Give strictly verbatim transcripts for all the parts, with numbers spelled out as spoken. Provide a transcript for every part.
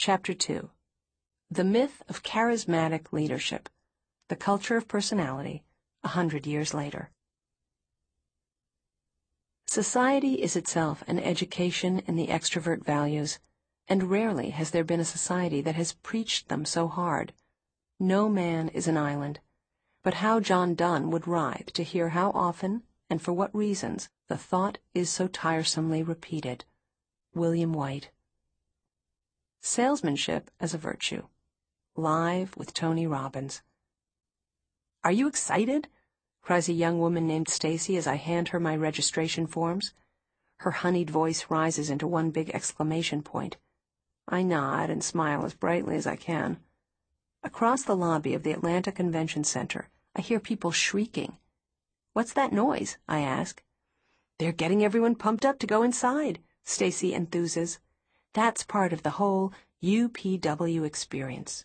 Chapter two. The Myth of Charismatic Leadership. The Culture of Personality, a hundred years later. Society is itself an education in the extrovert values, and rarely has there been a society that has preached them so hard. No man is an island, but how John Donne would writhe to hear how often, and for what reasons, the thought is so tiresomely repeated. William White. Salesmanship as a Virtue. Live with Tony Robbins. "Are you excited?" cries a young woman named Stacy as I hand her my registration forms. Her honeyed voice rises into one big exclamation point. I nod and smile as brightly as I can. Across the lobby of the Atlanta Convention Center, I hear people shrieking. "What's that noise?" I ask. "They're getting everyone pumped up to go inside," Stacy enthuses. "That's part of the whole U P W experience."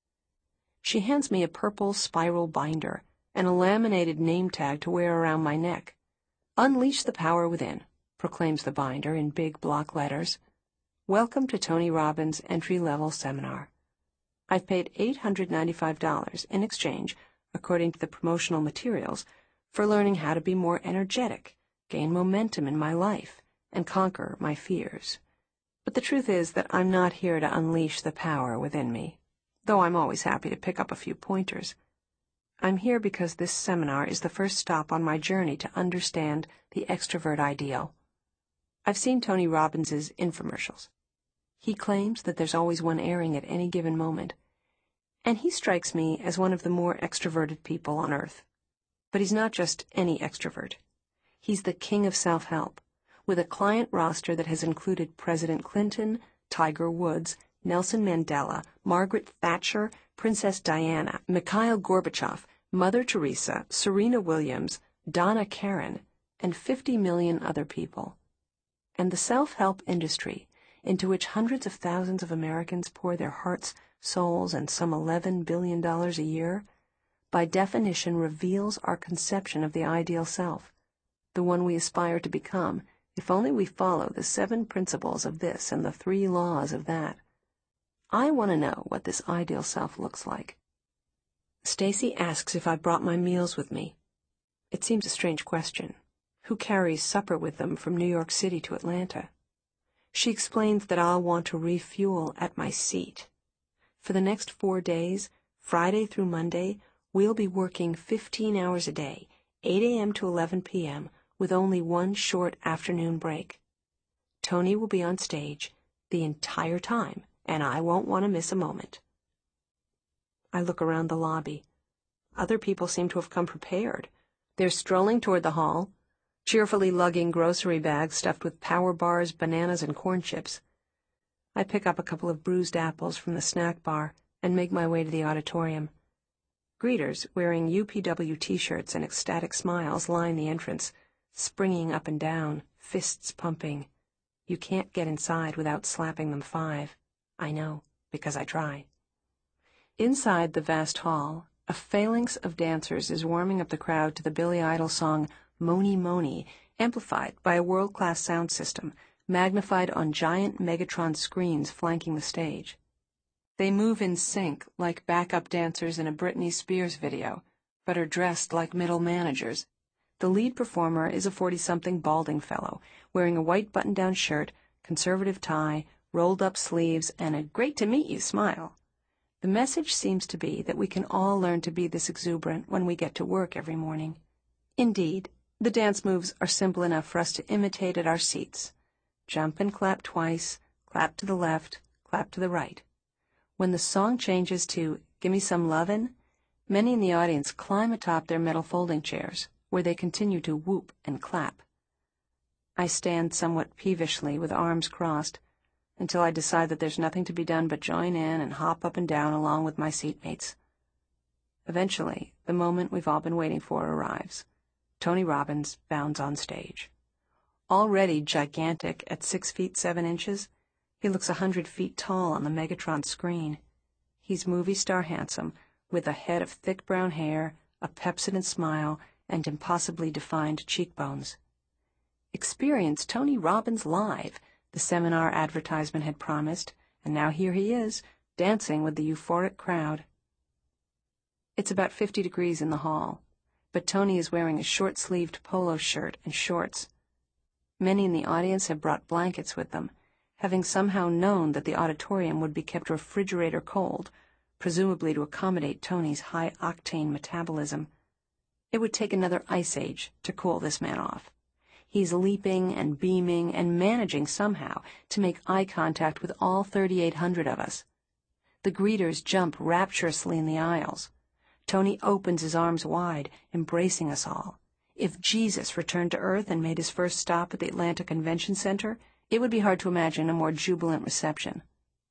She hands me a purple spiral binder and a laminated name tag to wear around my neck. "Unleash the power within," proclaims the binder in big block letters. "Welcome to Tony Robbins' entry-level seminar." I've paid eight hundred ninety-five dollars in exchange, according to the promotional materials, for learning how to be more energetic, gain momentum in my life, and conquer my fears. But the truth is that I'm not here to unleash the power within me, though I'm always happy to pick up a few pointers. I'm here because this seminar is the first stop on my journey to understand the extrovert ideal. I've seen Tony Robbins's infomercials. He claims that there's always one airing at any given moment, and he strikes me as one of the more extroverted people on earth. But he's not just any extrovert. He's the king of self-help, with a client roster that has included President Clinton, Tiger Woods, Nelson Mandela, Margaret Thatcher, Princess Diana, Mikhail Gorbachev, Mother Teresa, Serena Williams, Donna Karan, and fifty million other people. And the self-help industry, into which hundreds of thousands of Americans pour their hearts, souls, and some eleven billion dollars a year, by definition reveals our conception of the ideal self, the one we aspire to become, if only we follow the seven principles of this and the three laws of that. I want to know what this ideal self looks like. Stacy asks if I brought my meals with me. It seems a strange question. Who carries supper with them from New York City to Atlanta? She explains that I'll want to refuel at my seat. For the next four days, Friday through Monday, we'll be working fifteen hours a day, eight a.m. to eleven p.m., with only one short afternoon break. Tony will be on stage the entire time, and I won't want to miss a moment. I look around the lobby. Other people seem to have come prepared. They're strolling toward the hall, cheerfully lugging grocery bags stuffed with power bars, bananas, and corn chips. I pick up a couple of bruised apples from the snack bar and make my way to the auditorium. Greeters wearing U P W t-shirts and ecstatic smiles line the entrance, springing up and down, fists pumping. You can't get inside without slapping them five. I know, because I try. Inside the vast hall, a phalanx of dancers is warming up the crowd to the Billy Idol song Mony Mony, amplified by a world-class sound system, magnified on giant Megatron screens flanking the stage. They move in sync like backup dancers in a Britney Spears video, but are dressed like middle managers. The lead performer is a forty-something balding fellow, wearing a white button-down shirt, conservative tie, rolled-up sleeves, and a great-to-meet-you smile. The message seems to be that we can all learn to be this exuberant when we get to work every morning. Indeed, the dance moves are simple enough for us to imitate at our seats. Jump and clap twice, clap to the left, clap to the right. When the song changes to Gimme Some Lovin', many in the audience climb atop their metal folding chairs, where they continue to whoop and clap. I stand somewhat peevishly with arms crossed, until I decide that there's nothing to be done but join in and hop up and down along with my seatmates. Eventually, the moment we've all been waiting for arrives. Tony Robbins bounds on stage. Already gigantic at six feet seven inches, he looks a hundred feet tall on the Megatron screen. He's movie star handsome, with a head of thick brown hair, a Pepsodent smile, and impossibly defined cheekbones. Experience Tony Robbins live, the seminar advertisement had promised, and now here he is, dancing with the euphoric crowd. It's about fifty degrees in the hall, but Tony is wearing a short-sleeved polo shirt and shorts. Many in the audience have brought blankets with them, having somehow known that the auditorium would be kept refrigerator cold, presumably to accommodate Tony's high-octane metabolism. It would take another ice age to cool this man off. He's leaping and beaming and managing somehow to make eye contact with all thirty-eight hundred of us. The greeters jump rapturously in the aisles. Tony opens his arms wide, embracing us all. If Jesus returned to Earth and made his first stop at the Atlanta Convention Center, it would be hard to imagine a more jubilant reception.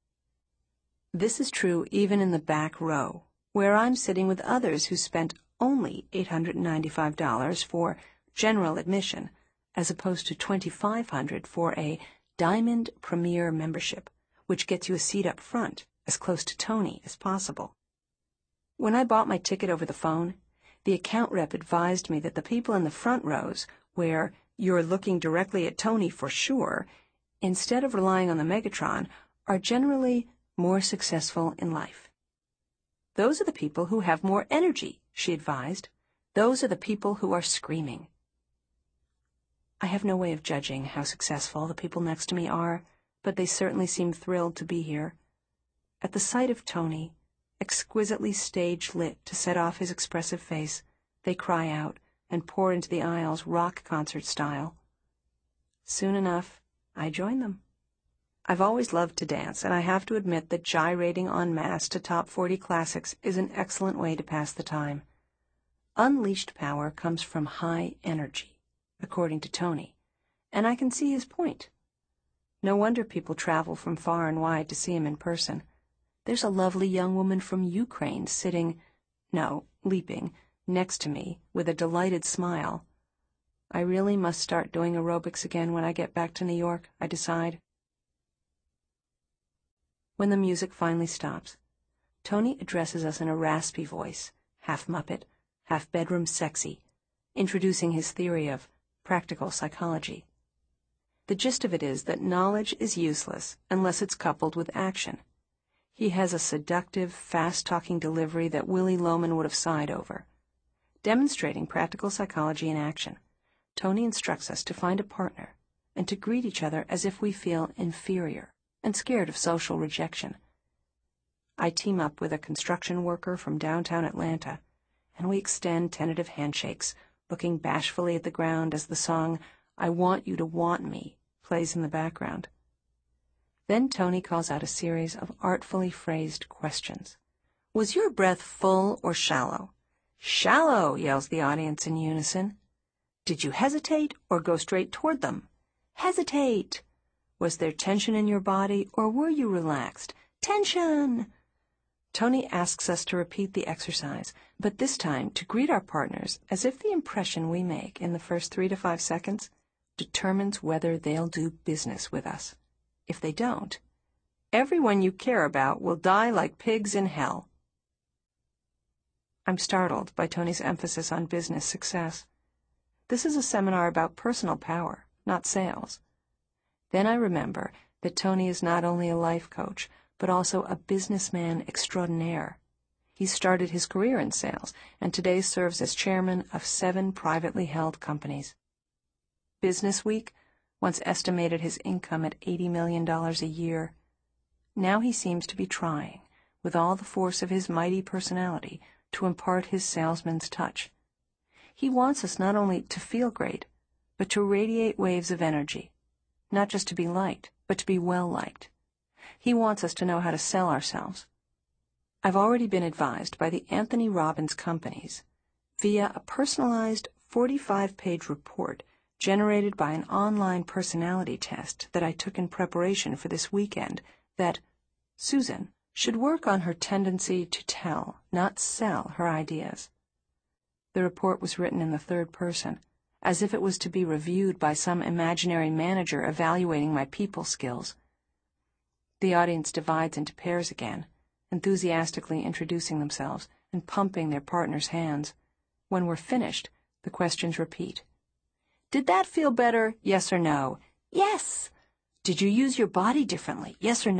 This is true even in the back row, where I'm sitting with others who spent only eight hundred ninety-five dollars for general admission, as opposed to twenty-five hundred dollars for a Diamond Premier membership, which gets you a seat up front, as close to Tony as possible. When I bought my ticket over the phone, the account rep advised me that the people in the front rows, where you're looking directly at Tony for sure, instead of relying on the Megatron, are generally more successful in life. Those are the people who have more energy, she advised. Those are the people who are screaming. I have no way of judging how successful the people next to me are, but they certainly seem thrilled to be here. At the sight of Tony, exquisitely stage-lit to set off his expressive face, they cry out and pour into the aisles rock concert style. Soon enough, I join them. I've always loved to dance, and I have to admit that gyrating en masse to top forty classics is an excellent way to pass the time. Unleashed power comes from high energy, according to Tony, and I can see his point. No wonder people travel from far and wide to see him in person. There's a lovely young woman from Ukraine sitting, no, leaping, next to me with a delighted smile. I really must start doing aerobics again when I get back to New York, I decide. When the music finally stops, Tony addresses us in a raspy voice, half Muppet, half bedroom sexy, introducing his theory of practical psychology. The gist of it is that knowledge is useless unless it's coupled with action. He has a seductive, fast-talking delivery that Willy Loman would have sighed over. Demonstrating practical psychology in action, Tony instructs us to find a partner and to greet each other as if we feel inferior and scared of social rejection. I team up with a construction worker from downtown Atlanta, and we extend tentative handshakes, looking bashfully at the ground as the song "I Want You to Want Me" plays in the background. Then Tony calls out a series of artfully phrased questions. "Was your breath full or shallow?" "Shallow," yells the audience in unison. "Did you hesitate or go straight toward them?" "Hesitate." "Was there tension in your body or were you relaxed?" "Tension." Tony asks us to repeat the exercise, but this time to greet our partners as if the impression we make in the first three to five seconds determines whether they'll do business with us. If they don't, everyone you care about will die like pigs in hell. I'm startled by Tony's emphasis on business success. This is a seminar about personal power, not sales. Then I remember that Tony is not only a life coach, but also a businessman extraordinaire. He started his career in sales, and today serves as chairman of seven privately held companies. Business Week once estimated his income at eighty million dollars a year. Now he seems to be trying, with all the force of his mighty personality, to impart his salesman's touch. He wants us not only to feel great, but to radiate waves of energy. Not just to be liked, but to be well liked. He wants us to know how to sell ourselves. I've already been advised by the Anthony Robbins companies, via a personalized forty-five page report generated by an online personality test that I took in preparation for this weekend, that Susan should work on her tendency to tell, not sell, her ideas. The report was written in the third person, as if it was to be reviewed by some imaginary manager evaluating my people skills. The audience divides into pairs again, enthusiastically introducing themselves and pumping their partners' hands. When we're finished, the questions repeat. Did that feel better? Yes or no? Yes. Did you use your body differently? Yes or no?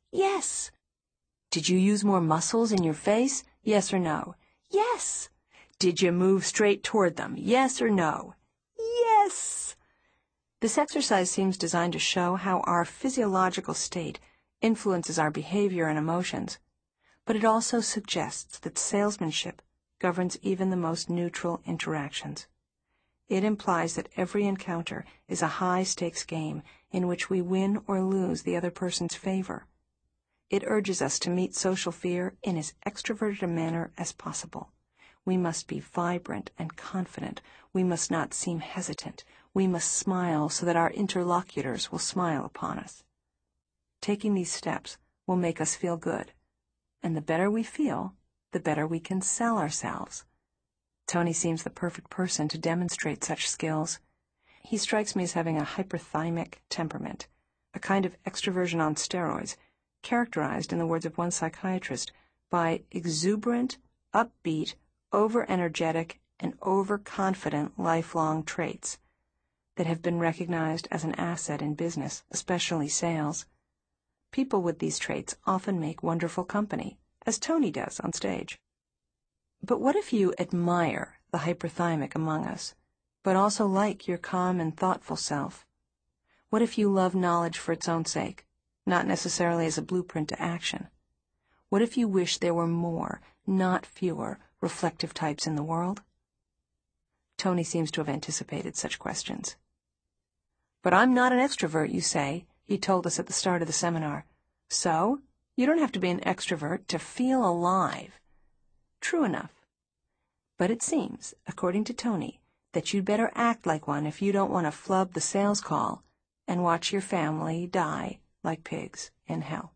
Yes. Did you use more muscles in your face? Yes or no? Yes. Did you move straight toward them? Yes or no? Yes. This exercise seems designed to show how our physiological state influences our behavior and emotions, but it also suggests that salesmanship governs even the most neutral interactions. It implies that every encounter is a high-stakes game in which we win or lose the other person's favor. It urges us to meet social fear in as extroverted a manner as possible. We must be vibrant and confident. We must not seem hesitant. We must smile so that our interlocutors will smile upon us. Taking these steps will make us feel good, and the better we feel, the better we can sell ourselves. Tony seems the perfect person to demonstrate such skills. He strikes me as having a hyperthymic temperament, a kind of extroversion on steroids, characterized, in the words of one psychiatrist, by exuberant, upbeat, over-energetic, and overconfident lifelong traits that have been recognized as an asset in business, especially sales. People with these traits often make wonderful company, as Tony does on stage. But what if you admire the hyperthymic among us, but also like your calm and thoughtful self? What if you love knowledge for its own sake, not necessarily as a blueprint to action? What if you wish there were more, not fewer, reflective types in the world? Tony seems to have anticipated such questions. But I'm not an extrovert, you say, he told us at the start of the seminar. So, you don't have to be an extrovert to feel alive. True enough. But it seems, according to Tony, that you'd better act like one if you don't want to flub the sales call and watch your family die like pigs in hell.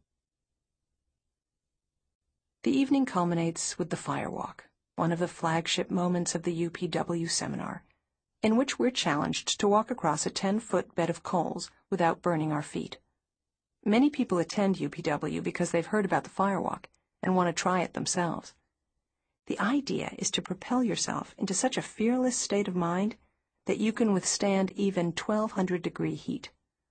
The evening culminates with the firewalk, one of the flagship moments of the U P W seminar, in which we're challenged to walk across a ten-foot bed of coals without burning our feet. Many people attend U P W because they've heard about the firewalk and want to try it themselves. The idea is to propel yourself into such a fearless state of mind that you can withstand even twelve hundred degree heat.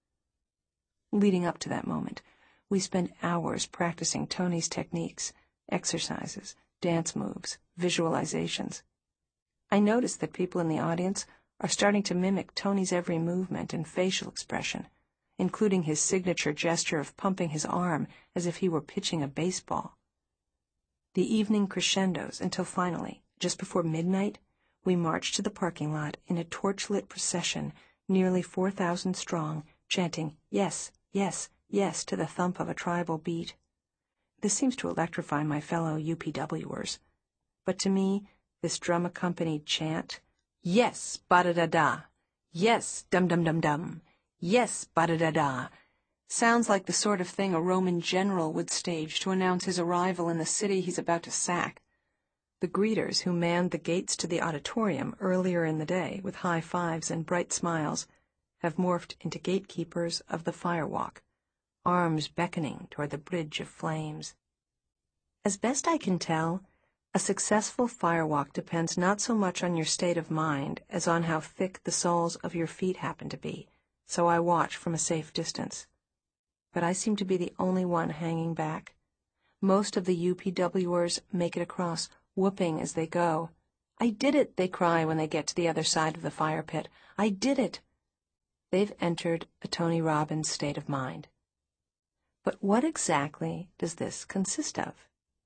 Leading up to that moment, we spend hours practicing Tony's techniques, exercises, dance moves, visualizations. I notice that people in the audience are starting to mimic Tony's every movement and facial expression, including his signature gesture of pumping his arm as if he were pitching a baseball. The evening crescendos until finally, just before midnight, we march to the parking lot in a torch-lit procession, nearly four thousand strong, chanting, "Yes, yes, yes," to the thump of a tribal beat. This seems to electrify my fellow U P W ers. But to me, this drum-accompanied chant, "Yes, ba-da-da-da, yes, dum-dum-dum-dum, yes, ba-da-da-da," sounds like the sort of thing a Roman general would stage to announce his arrival in the city he's about to sack. The greeters who manned the gates to the auditorium earlier in the day with high fives and bright smiles have morphed into gatekeepers of the firewalk, arms beckoning toward the bridge of flames. As best I can tell, a successful firewalk depends not so much on your state of mind as on how thick the soles of your feet happen to be, so I watch from a safe distance. But I seem to be the only one hanging back. Most of the U P W ers make it across, whooping as they go. "I did it," they cry when they get to the other side of the fire pit. "I did it." They've entered a Tony Robbins state of mind. But what exactly does this consist of?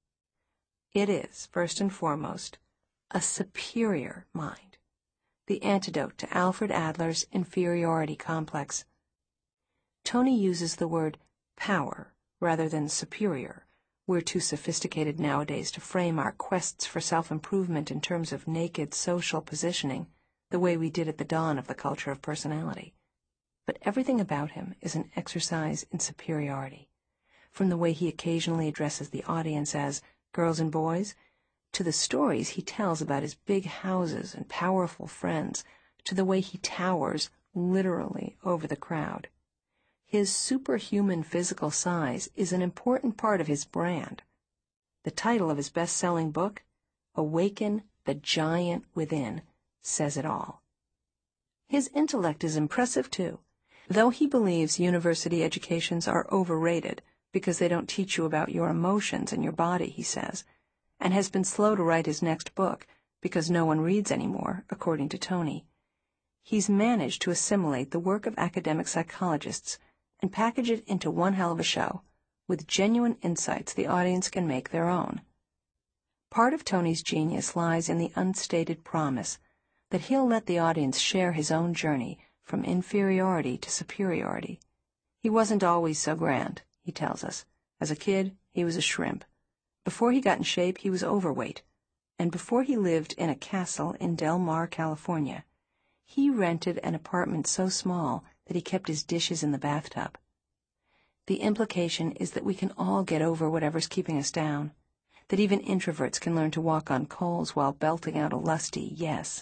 It is, first and foremost, a superior mind, the antidote to Alfred Adler's inferiority complex. Tony uses the word power rather than superior. We're too sophisticated nowadays to frame our quests for self-improvement in terms of naked social positioning, the way we did at the dawn of the culture of personality. But everything about him is an exercise in superiority, from the way he occasionally addresses the audience as girls and boys, to the stories he tells about his big houses and powerful friends, to the way he towers literally over the crowd. His superhuman physical size is an important part of his brand. The title of his best-selling book, Awaken the Giant Within, says it all. His intellect is impressive, too, though he believes university educations are overrated because they don't teach you about your emotions and your body, he says, and has been slow to write his next book because no one reads anymore, according to Tony. He's managed to assimilate the work of academic psychologists and package it into one hell of a show, with genuine insights the audience can make their own. Part of Tony's genius lies in the unstated promise that he'll let the audience share his own journey from inferiority to superiority. He wasn't always so grand, he tells us. As a kid, he was a shrimp. Before he got in shape, he was overweight. And before he lived in a castle in Del Mar, California, he rented an apartment so small that he kept his dishes in the bathtub. The implication is that we can all get over whatever's keeping us down, that even introverts can learn to walk on coals while belting out a lusty yes.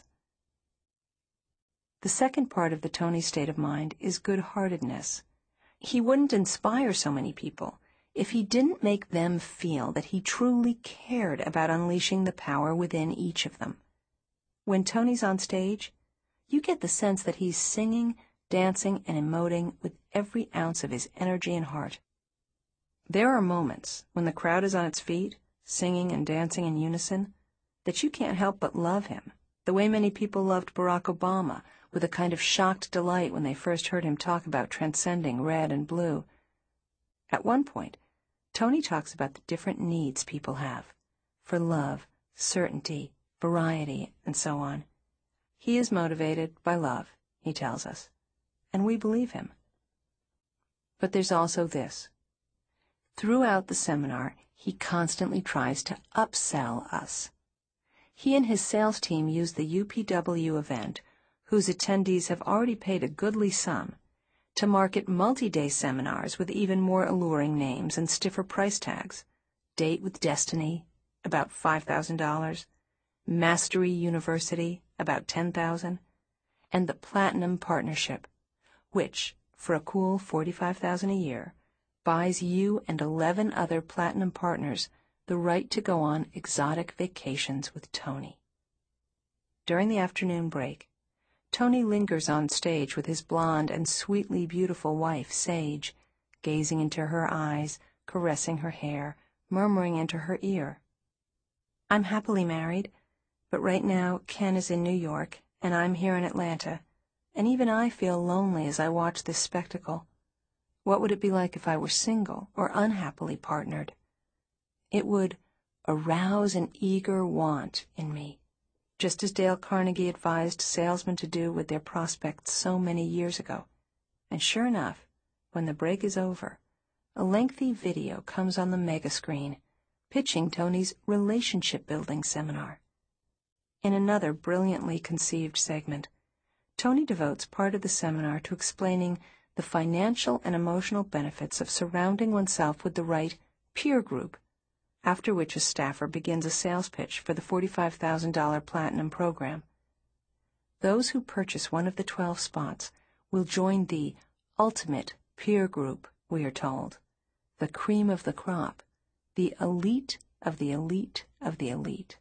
The second part of the Tony state of mind is good-heartedness. He wouldn't inspire so many people if he didn't make them feel that he truly cared about unleashing the power within each of them. When Tony's on stage, you get the sense that he's singing, dancing, and emoting with every ounce of his energy and heart. There are moments when the crowd is on its feet, singing and dancing in unison, that you can't help but love him, the way many people loved Barack Obama, with a kind of shocked delight when they first heard him talk about transcending red and blue. At one point, Tony talks about the different needs people have, for love, certainty, variety, and so on. He is motivated by love, he tells us, and we believe him. But there's also this. Throughout the seminar, he constantly tries to upsell us. He and his sales team use the U P W event, whose attendees have already paid a goodly sum, to market multi-day seminars with even more alluring names and stiffer price tags. Date with Destiny, about five thousand dollars, Mastery University, about ten thousand dollars, and the Platinum Partnership, which, for a cool forty-five thousand dollars a year, buys you and eleven other Platinum partners the right to go on exotic vacations with Tony. During the afternoon break, Tony lingers on stage with his blonde and sweetly beautiful wife, Sage, gazing into her eyes, caressing her hair, murmuring into her ear. I'm happily married, but right now Ken is in New York, and I'm here in Atlanta, and even I feel lonely as I watch this spectacle. What would it be like if I were single or unhappily partnered? It would arouse an eager want in me, just as Dale Carnegie advised salesmen to do with their prospects so many years ago. And sure enough, when the break is over, a lengthy video comes on the mega screen, pitching Tony's relationship-building seminar. In another brilliantly conceived segment, Tony devotes part of the seminar to explaining the financial and emotional benefits of surrounding oneself with the right peer group, after which a staffer begins a sales pitch for the forty-five thousand dollars Platinum program. Those who purchase one of the twelve spots will join the ultimate peer group, we are told, the cream of the crop, the elite of the elite of the elite.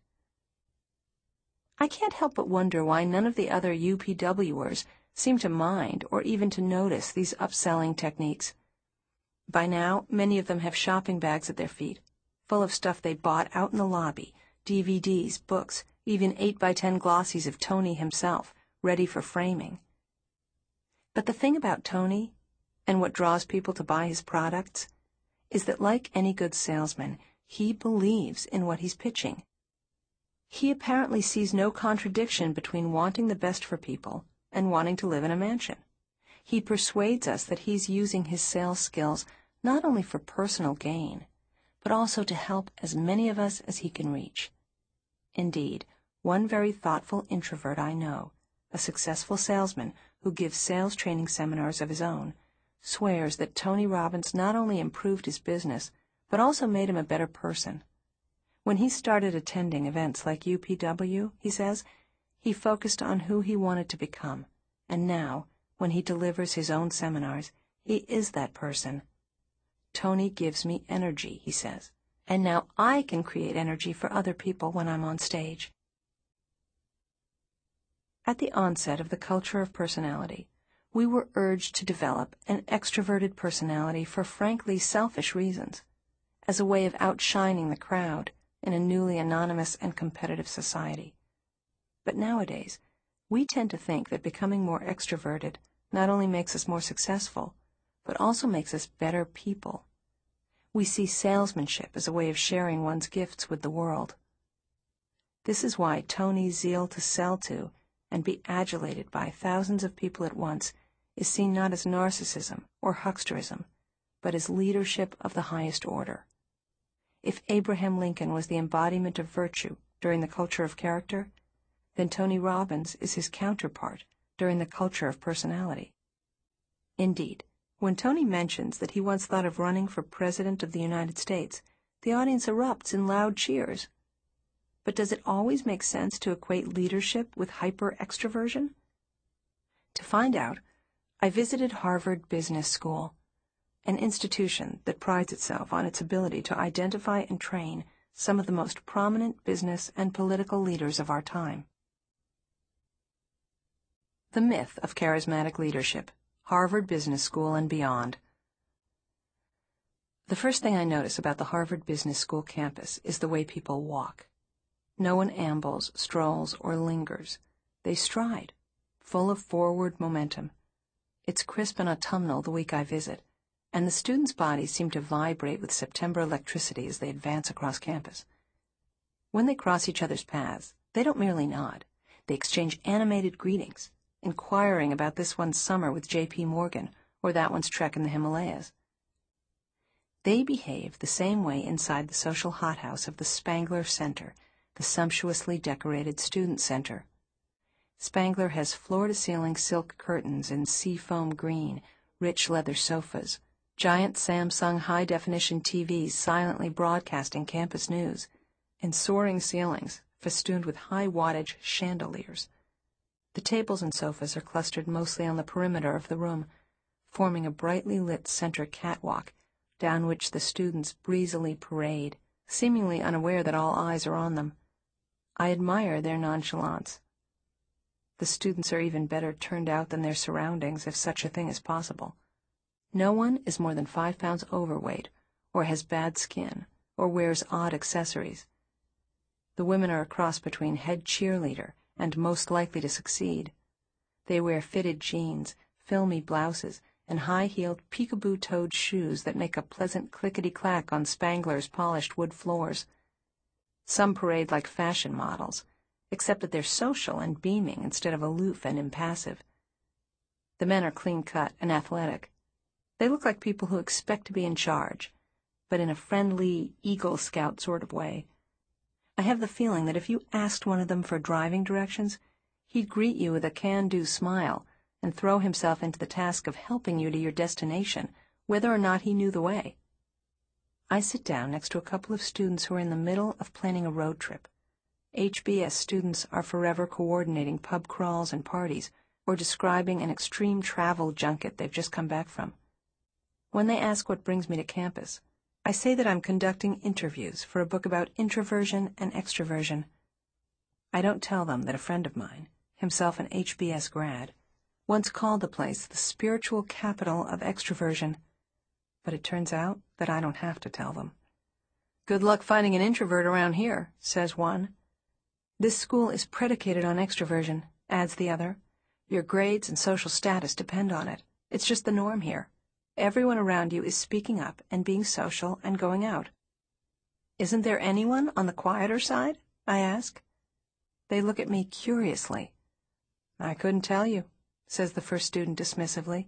I can't help but wonder why none of the other U P Wers seem to mind or even to notice these upselling techniques. By now, many of them have shopping bags at their feet, full of stuff they bought out in the lobby, D V Ds, books, even eight by ten glossies of Tony himself, ready for framing. But the thing about Tony, and what draws people to buy his products, is that like any good salesman, he believes in what he's pitching. He apparently sees no contradiction between wanting the best for people and wanting to live in a mansion. He persuades us that he's using his sales skills not only for personal gain, but also to help as many of us as he can reach. Indeed, one very thoughtful introvert I know, a successful salesman who gives sales training seminars of his own, swears that Tony Robbins not only improved his business, but also made him a better person. When he started attending events like U P W, he says, he focused on who he wanted to become, and now, when he delivers his own seminars, he is that person. Tony gives me energy, he says, and now I can create energy for other people when I'm on stage. At the onset of the culture of personality, we were urged to develop an extroverted personality for frankly selfish reasons, as a way of outshining the crowd in a newly anonymous and competitive society. But nowadays, we tend to think that becoming more extroverted not only makes us more successful, but also makes us better people. We see salesmanship as a way of sharing one's gifts with the world. This is why Tony's zeal to sell to and be adulated by thousands of people at once is seen not as narcissism or hucksterism, but as leadership of the highest order. If Abraham Lincoln was the embodiment of virtue during the culture of character, then Tony Robbins is his counterpart during the culture of personality. Indeed, when Tony mentions that he once thought of running for President of the United States, the audience erupts in loud cheers. But does it always make sense to equate leadership with hyper-extroversion? To find out, I visited Harvard Business School, an institution that prides itself on its ability to identify and train some of the most prominent business and political leaders of our time. The myth of charismatic leadership, Harvard Business School and beyond. The first thing I notice about the Harvard Business School campus is the way people walk. No one ambles, strolls, or lingers. They stride, full of forward momentum. It's crisp and autumnal the week I visit, and the students' bodies seem to vibrate with September electricity as they advance across campus. When they cross each other's paths, they don't merely nod. They exchange animated greetings, inquiring about this one's summer with J P Morgan or that one's trek in the Himalayas. They behave the same way inside the social hothouse of the Spangler Center, the sumptuously decorated student center. Spangler has floor-to-ceiling silk curtains in seafoam green, rich leather sofas, giant Samsung high-definition T Vs silently broadcasting campus news, and soaring ceilings festooned with high-wattage chandeliers. The tables and sofas are clustered mostly on the perimeter of the room, forming a brightly lit center catwalk down which the students breezily parade, seemingly unaware that all eyes are on them. I admire their nonchalance. The students are even better turned out than their surroundings, if such a thing is possible. No one is more than five pounds overweight, or has bad skin, or wears odd accessories. The women are a cross between head cheerleader and most likely to succeed. They wear fitted jeans, filmy blouses, and high-heeled peekaboo-toed shoes that make a pleasant clickety-clack on Spangler's polished wood floors. Some parade like fashion models, except that they're social and beaming instead of aloof and impassive. The men are clean-cut and athletic. They look like people who expect to be in charge, but in a friendly, Eagle Scout sort of way. I have the feeling that if you asked one of them for driving directions, he'd greet you with a can-do smile and throw himself into the task of helping you to your destination, whether or not he knew the way. I sit down next to a couple of students who are in the middle of planning a road trip. H B S students are forever coordinating pub crawls and parties, or describing an extreme travel junket they've just come back from. When they ask what brings me to campus, I say that I'm conducting interviews for a book about introversion and extroversion. I don't tell them that a friend of mine, himself an H B S grad, once called the place the spiritual capital of extroversion, but it turns out that I don't have to tell them. "Good luck finding an introvert around here," says one. "This school is predicated on extroversion," adds the other. "Your grades and social status depend on it. It's just the norm here. Everyone around you is speaking up and being social and going out." "Isn't there anyone on the quieter side?" I ask. They look at me curiously. "I couldn't tell you," says the first student dismissively.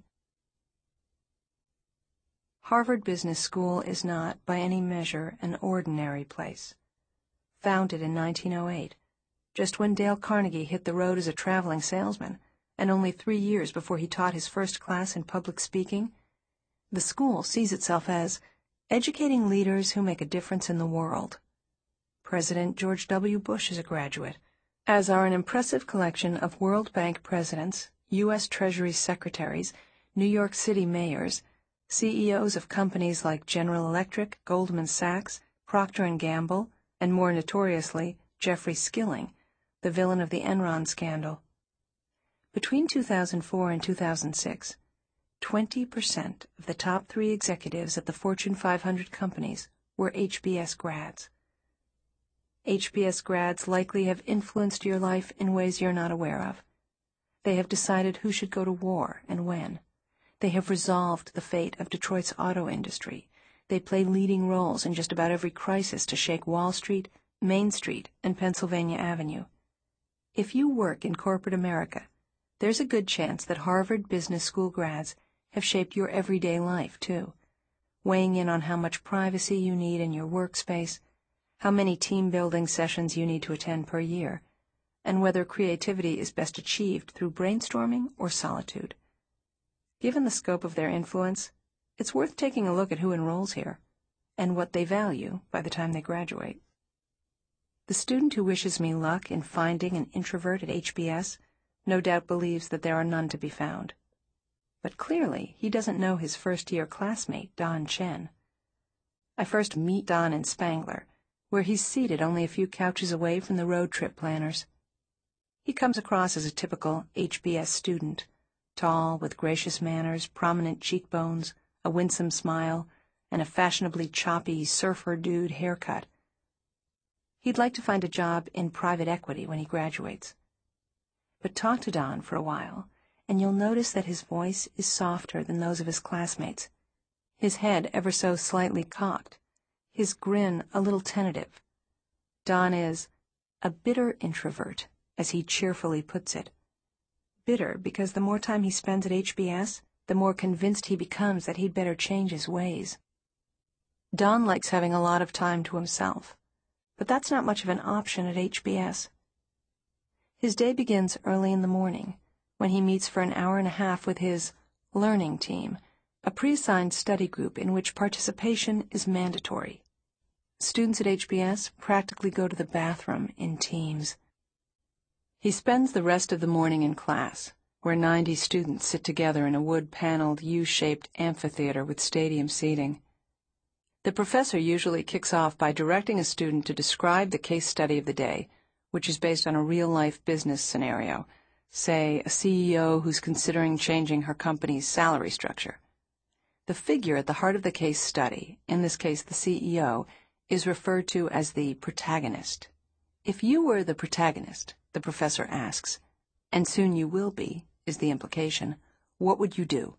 Harvard Business School is not, by any measure, an ordinary place. Founded in nineteen oh eight, just when Dale Carnegie hit the road as a traveling salesman, and only three years before he taught his first class in public speaking, the school sees itself as educating leaders who make a difference in the world. President George W. Bush is a graduate, as are an impressive collection of World Bank presidents, U S Treasury secretaries, New York City mayors, C E Os of companies like General Electric, Goldman Sachs, Procter and Gamble, and more notoriously, Jeffrey Skilling, the villain of the Enron scandal. Between two thousand four and two thousand six, twenty percent of the top three executives at the Fortune five hundred companies were H B S grads. H B S grads likely have influenced your life in ways you're not aware of. They have decided who should go to war and when. They have resolved the fate of Detroit's auto industry. They play leading roles in just about every crisis to shake Wall Street, Main Street, and Pennsylvania Avenue. If you work in corporate America, there's a good chance that Harvard Business School grads have shaped your everyday life, too, weighing in on how much privacy you need in your workspace, how many team-building sessions you need to attend per year, and whether creativity is best achieved through brainstorming or solitude. Given the scope of their influence, it's worth taking a look at who enrolls here and what they value by the time they graduate. The student who wishes me luck in finding an introvert at H B S no doubt believes that there are none to be found. But clearly he doesn't know his first-year classmate, Don Chen. I first meet Don in Spangler, where he's seated only a few couches away from the road trip planners. He comes across as a typical H B S student, tall, with gracious manners, prominent cheekbones, a winsome smile, and a fashionably choppy surfer dude haircut. He'd like to find a job in private equity when he graduates. But talk to Don for a while, and you'll notice that his voice is softer than those of his classmates, his head ever so slightly cocked, his grin a little tentative. Don is a bitter introvert, as he cheerfully puts it. Bitter because the more time he spends at H B S, the more convinced he becomes that he'd better change his ways. Don likes having a lot of time to himself, but that's not much of an option at H B S. His day begins early in the morning, when he meets for an hour and a half with his learning team, a pre-assigned study group in which participation is mandatory. Students at H B S practically go to the bathroom in teams. He spends the rest of the morning in class, where ninety students sit together in a wood-paneled U-shaped amphitheater with stadium seating. The professor usually kicks off by directing a student to describe the case study of the day, which is based on a real-life business scenario, say a C E O who's considering changing her company's salary structure. The figure at the heart of the case study, in this case the C E O, is referred to as the protagonist. If you were the protagonist, the professor asks, and soon you will be, is the implication, what would you do?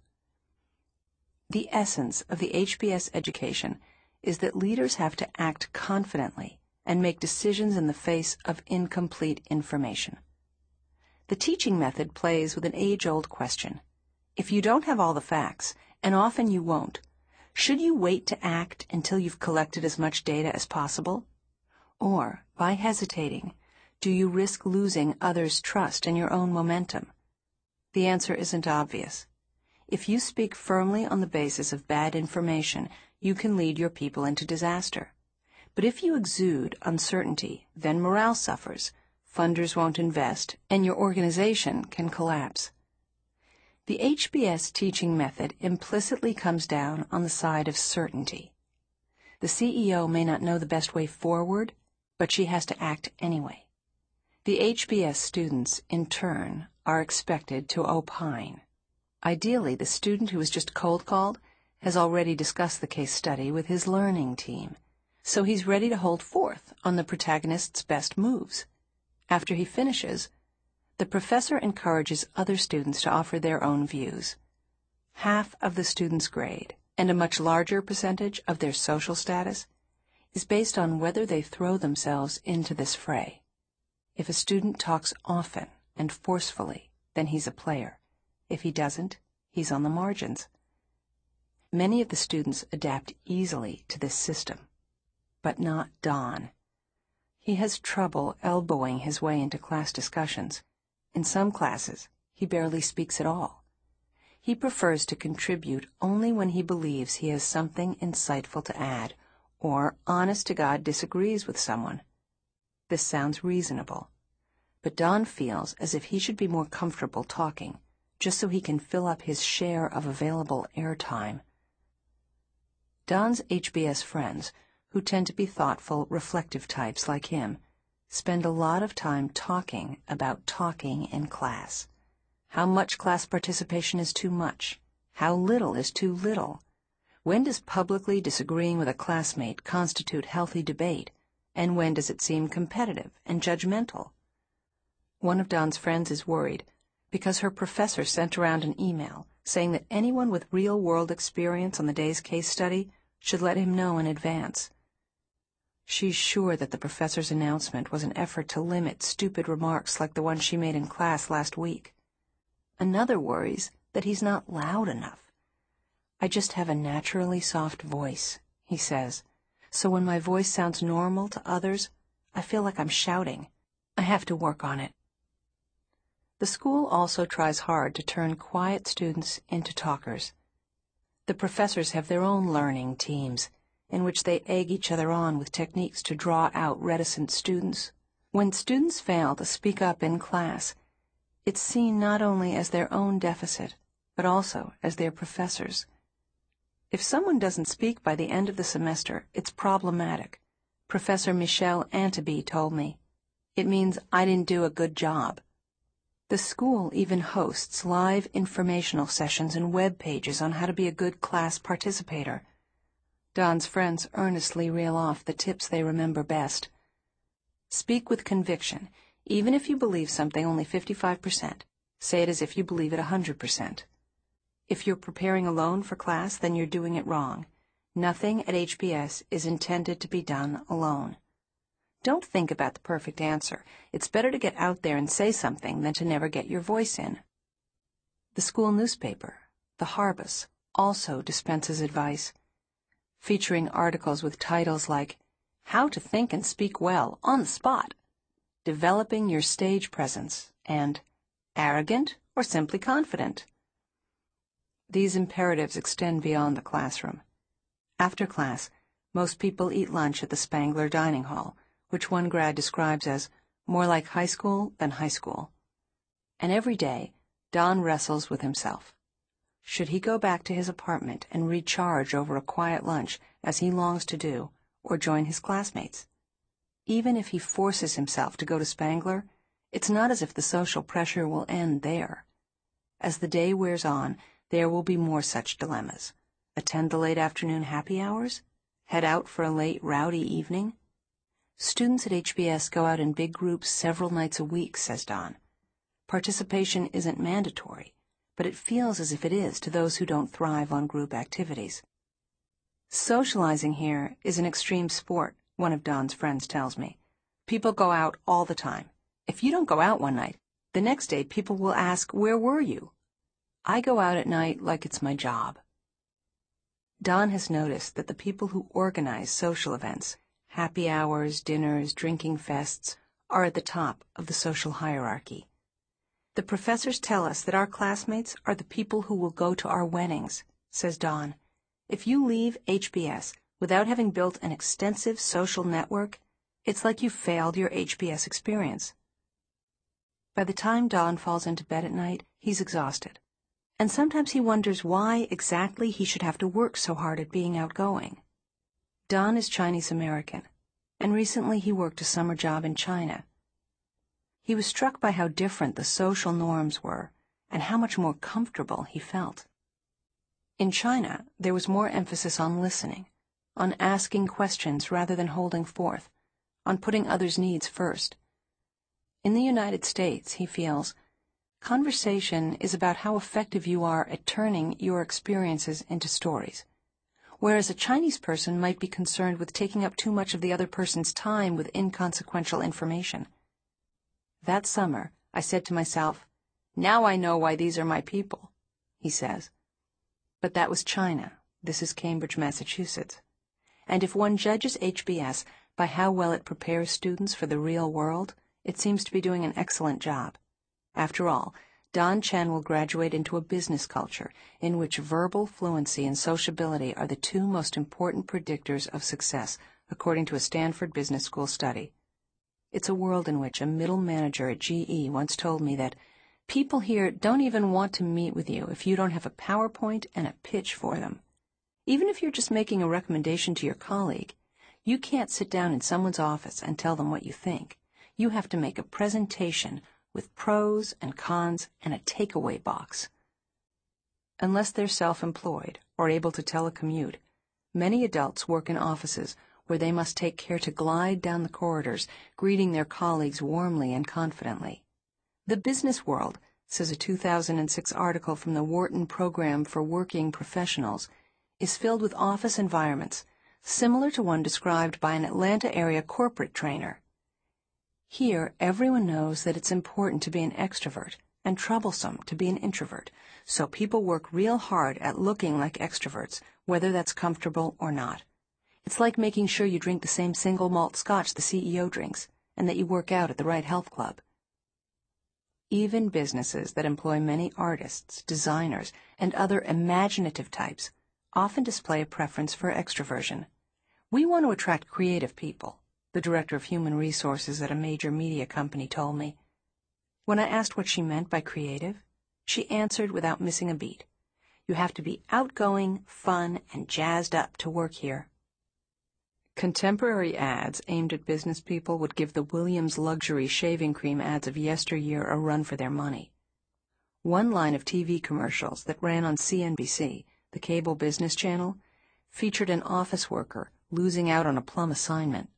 The essence of the H B S education is that leaders have to act confidently and make decisions in the face of incomplete information. The teaching method plays with an age-old question. If you don't have all the facts, and often you won't, should you wait to act until you've collected as much data as possible? Or, by hesitating, do you risk losing others' trust and your own momentum? The answer isn't obvious. If you speak firmly on the basis of bad information, you can lead your people into disaster. But if you exude uncertainty, then morale suffers, funders won't invest, and your organization can collapse. The H B S teaching method implicitly comes down on the side of certainty. The C E O may not know the best way forward, but she has to act anyway. The H B S students, in turn, are expected to opine. Ideally, the student who is just cold-called has already discussed the case study with his learning team, so he's ready to hold forth on the protagonist's best moves. After he finishes, the professor encourages other students to offer their own views. Half of the student's grade, and a much larger percentage of their social status, is based on whether they throw themselves into this fray. If a student talks often and forcefully, then he's a player. If he doesn't, he's on the margins. Many of the students adapt easily to this system, but not Don. He has trouble elbowing his way into class discussions. In some classes, he barely speaks at all. He prefers to contribute only when he believes he has something insightful to add, or honest-to-God disagrees with someone. This sounds reasonable, but Don feels as if he should be more comfortable talking, just so he can fill up his share of available airtime. Don's H B S friends, who tend to be thoughtful, reflective types like him, spend a lot of time talking about talking in class. How much class participation is too much? How little is too little? When does publicly disagreeing with a classmate constitute healthy debate, and when does it seem competitive and judgmental? One of Don's friends is worried because her professor sent around an email saying that anyone with real-world experience on the day's case study should let him know in advance. She's sure that the professor's announcement was an effort to limit stupid remarks like the one she made in class last week. Another worries that he's not loud enough. I just have a naturally soft voice, he says, so when my voice sounds normal to others, I feel like I'm shouting. I have to work on it. The school also tries hard to turn quiet students into talkers. The professors have their own learning teams, in which they egg each other on with techniques to draw out reticent students. When students fail to speak up in class, it's seen not only as their own deficit, but also as their professors'. If someone doesn't speak by the end of the semester, it's problematic. Professor Michelle Antaby told me. It means I didn't do a good job. The school even hosts live informational sessions and web pages on how to be a good class participator. Don's friends earnestly reel off the tips they remember best. Speak with conviction, even if you believe something only fifty-five percent. Say it as if you believe it one hundred percent. If you're preparing alone for class, then you're doing it wrong. Nothing at H B S is intended to be done alone. Don't think about the perfect answer. It's better to get out there and say something than to never get your voice in. The school newspaper, The Harvest, also dispenses advice, featuring articles with titles like How to Think and Speak Well on the Spot, Developing Your Stage Presence, and Arrogant or Simply Confident. These imperatives extend beyond the classroom. After class, most people eat lunch at the Spangler Dining Hall, which one grad describes as more like high school than high school. And every day, Don wrestles with himself. Should he go back to his apartment and recharge over a quiet lunch, as he longs to do, or join his classmates? Even if he forces himself to go to Spangler, it's not as if the social pressure will end there. As the day wears on, there will be more such dilemmas. Attend the late afternoon happy hours? Head out for a late, rowdy evening? Students at H B S go out in big groups several nights a week, says Don. Participation isn't mandatory, but it feels as if it is to those who don't thrive on group activities. Socializing here is an extreme sport, one of Don's friends tells me. People go out all the time. If you don't go out one night, the next day people will ask, "Where were you?" I go out at night like it's my job. Don has noticed that the people who organize social events, happy hours, dinners, drinking fests, are at the top of the social hierarchy. The professors tell us that our classmates are the people who will go to our weddings, says Don. If you leave H B S without having built an extensive social network, it's like you failed your H B S experience. By the time Don falls into bed at night, he's exhausted. And sometimes he wonders why exactly he should have to work so hard at being outgoing. Don is Chinese American, and recently he worked a summer job in China. He was struck by how different the social norms were and how much more comfortable he felt. In China, there was more emphasis on listening, on asking questions rather than holding forth, on putting others' needs first. In the United States, he feels, conversation is about how effective you are at turning your experiences into stories, whereas a Chinese person might be concerned with taking up too much of the other person's time with inconsequential information. That summer, I said to myself, "Now I know why these are my people," he says. But that was China. This is Cambridge, Massachusetts. And if one judges H B S by how well it prepares students for the real world, it seems to be doing an excellent job. After all, Don Chen will graduate into a business culture in which verbal fluency and sociability are the two most important predictors of success, according to a Stanford Business School study. It's a world in which a middle manager at G E once told me that people here don't even want to meet with you if you don't have a PowerPoint and a pitch for them. Even if you're just making a recommendation to your colleague, you can't sit down in someone's office and tell them what you think. You have to make a presentation with pros and cons and a takeaway box. Unless they're self-employed or able to telecommute, many adults work in offices where they must take care to glide down the corridors, greeting their colleagues warmly and confidently. The Business World, says a two thousand six article from the Wharton Program for Working Professionals, is filled with office environments similar to one described by an Atlanta area corporate trainer. Here, everyone knows that it's important to be an extrovert and troublesome to be an introvert, so people work real hard at looking like extroverts, whether that's comfortable or not. It's like making sure you drink the same single malt scotch the C E O drinks, and that you work out at the right health club. Even businesses that employ many artists, designers, and other imaginative types often display a preference for extroversion. We want to attract creative people, the director of human resources at a major media company told me. When I asked what she meant by creative, she answered without missing a beat. You have to be outgoing, fun, and jazzed up to work here. Contemporary ads aimed at business people would give the Williams luxury shaving cream ads of yesteryear a run for their money. One line of T V commercials that ran on C N B C, the cable business channel, featured an office worker losing out on a plum assignment.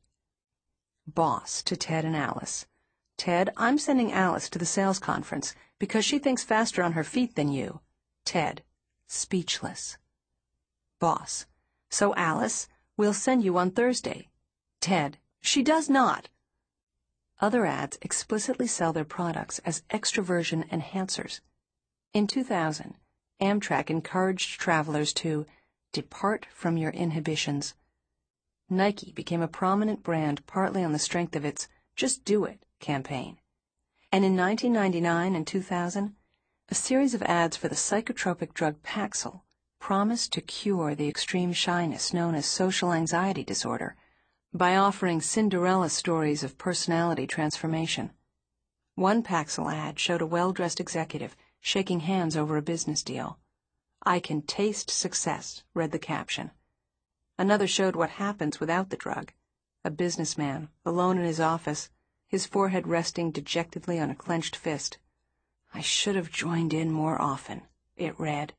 Boss to Ted and Alice. Ted, I'm sending Alice to the sales conference because she thinks faster on her feet than you. Ted, speechless. Boss, so Alice, we'll send you on Thursday. Ted, she does not. Other ads explicitly sell their products as extroversion enhancers. In two thousand, Amtrak encouraged travelers to depart from your inhibitions. Nike became a prominent brand partly on the strength of its Just Do It campaign. And in nineteen ninety-nine and two thousand, a series of ads for the psychotropic drug Paxil promised to cure the extreme shyness known as social anxiety disorder by offering Cinderella stories of personality transformation. One Paxil ad showed a well-dressed executive shaking hands over a business deal. "I can taste success," read the caption. Another showed what happens without the drug. A businessman, alone in his office, his forehead resting dejectedly on a clenched fist. "I should have joined in more often," it read.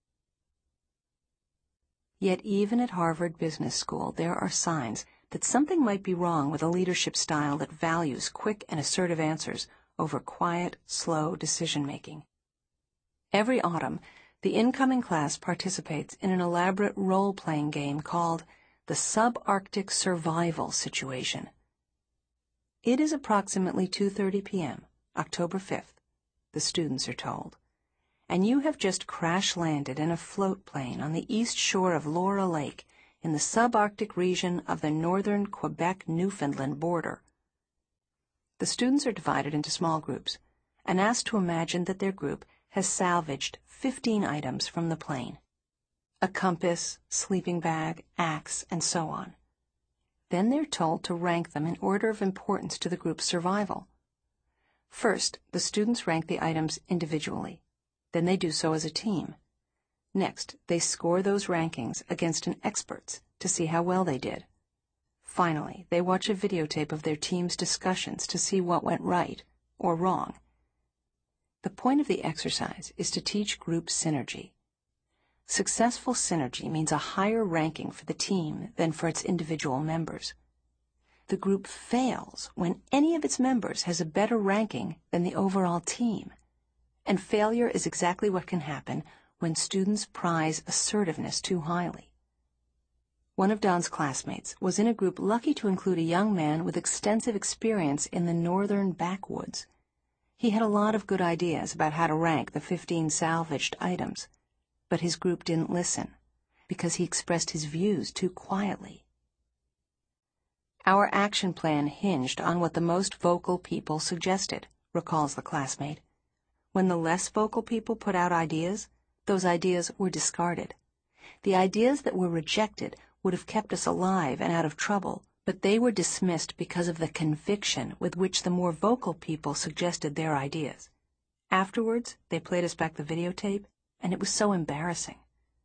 Yet even at Harvard Business School, there are signs that something might be wrong with a leadership style that values quick and assertive answers over quiet, slow decision-making. Every autumn, the incoming class participates in an elaborate role-playing game called the Subarctic Survival Situation. It is approximately two thirty p m, October fifth, the students are told, and you have just crash-landed in a float plane on the east shore of Laura Lake in the subarctic region of the northern Quebec-Newfoundland border. The students are divided into small groups and asked to imagine that their group has salvaged fifteen items from the plane: a compass, sleeping bag, axe, and so on. Then they're told to rank them in order of importance to the group's survival. First, the students rank the items individually. Then they do so as a team. Next, they score those rankings against an experts to see how well they did. Finally, they watch a videotape of their team's discussions to see what went right or wrong. The point of the exercise is to teach group synergy. Successful synergy means a higher ranking for the team than for its individual members. The group fails when any of its members has a better ranking than the overall team. And failure is exactly what can happen when students prize assertiveness too highly. One of Don's classmates was in a group lucky to include a young man with extensive experience in the northern backwoods. He had a lot of good ideas about how to rank the fifteen salvaged items, but his group didn't listen because he expressed his views too quietly. Our action plan hinged on what the most vocal people suggested, recalls the classmate. When the less vocal people put out ideas, those ideas were discarded. The ideas that were rejected would have kept us alive and out of trouble, but they were dismissed because of the conviction with which the more vocal people suggested their ideas. Afterwards, they played us back the videotape, and it was so embarrassing.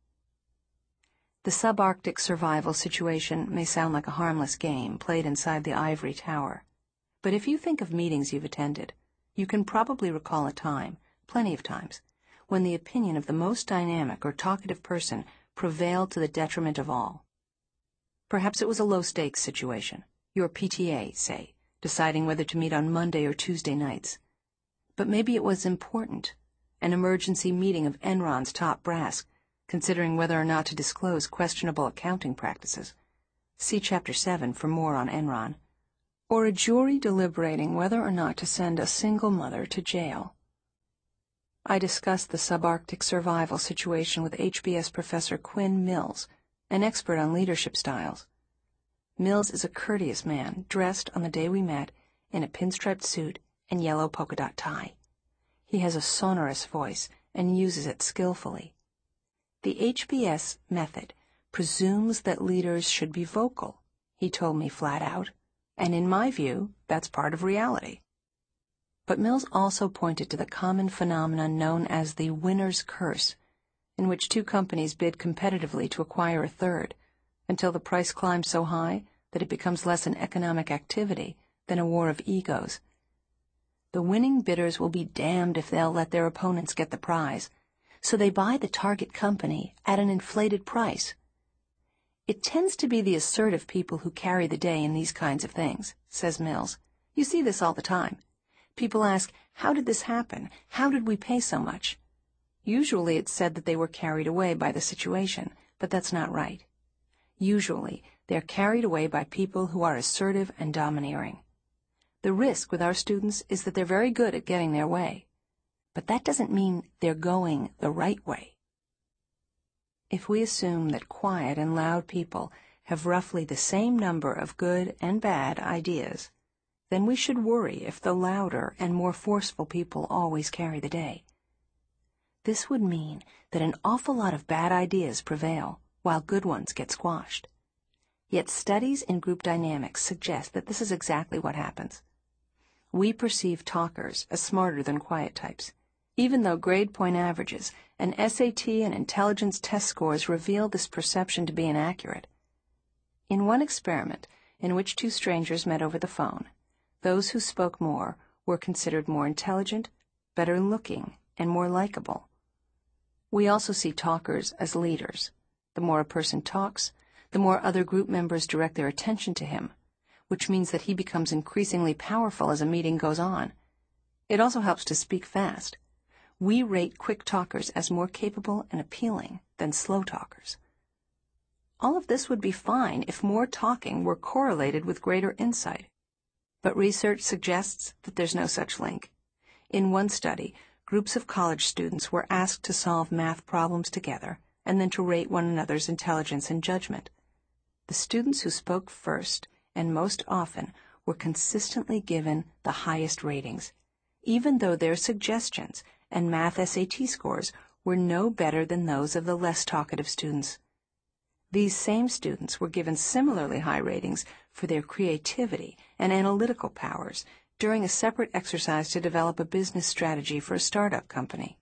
The subarctic survival situation may sound like a harmless game played inside the ivory tower, but if you think of meetings you've attended, you can probably recall a time, plenty of times, when the opinion of the most dynamic or talkative person prevailed to the detriment of all. Perhaps it was a low-stakes situation, your P T A, say, deciding whether to meet on Monday or Tuesday nights. But maybe it was important, an emergency meeting of Enron's top brass, considering whether or not to disclose questionable accounting practices. See Chapter seven for more on Enron. Or a jury deliberating whether or not to send a single mother to jail. I discussed the subarctic survival situation with H B S professor Quinn Mills, an expert on leadership styles. Mills is a courteous man, dressed on the day we met in a pinstriped suit and yellow polka dot tie. He has a sonorous voice and uses it skillfully. The H B S method presumes that leaders should be vocal, he told me flat out, and in my view, that's part of reality. But Mills also pointed to the common phenomenon known as the winner's curse, in which two companies bid competitively to acquire a third, until the price climbs so high that it becomes less an economic activity than a war of egos. The winning bidders will be damned if they'll let their opponents get the prize, so they buy the target company at an inflated price. It tends to be the assertive people who carry the day in these kinds of things, says Mills. You see this all the time. People ask, how did this happen? How did we pay so much? Usually it's said that they were carried away by the situation, but that's not right. Usually they're carried away by people who are assertive and domineering. The risk with our students is that they're very good at getting their way, but that doesn't mean they're going the right way. If we assume that quiet and loud people have roughly the same number of good and bad ideas, then we should worry if the louder and more forceful people always carry the day. This would mean that an awful lot of bad ideas prevail, while good ones get squashed. Yet studies in group dynamics suggest that this is exactly what happens. We perceive talkers as smarter than quiet types, even though grade point averages and S A T and intelligence test scores reveal this perception to be inaccurate. In one experiment, in which two strangers met over the phone, those who spoke more were considered more intelligent, better looking, and more likable. We also see talkers as leaders. The more a person talks, the more other group members direct their attention to him, which means that he becomes increasingly powerful as a meeting goes on. It also helps to speak fast. We rate quick talkers as more capable and appealing than slow talkers. All of this would be fine if more talking were correlated with greater insight. But research suggests that there's no such link. In one study, groups of college students were asked to solve math problems together and then to rate one another's intelligence and judgment. The students who spoke first and most often were consistently given the highest ratings, even though their suggestions and math S A T scores were no better than those of the less talkative students. These same students were given similarly high ratings for their creativity and analytical powers during a separate exercise to develop a business strategy for a startup company.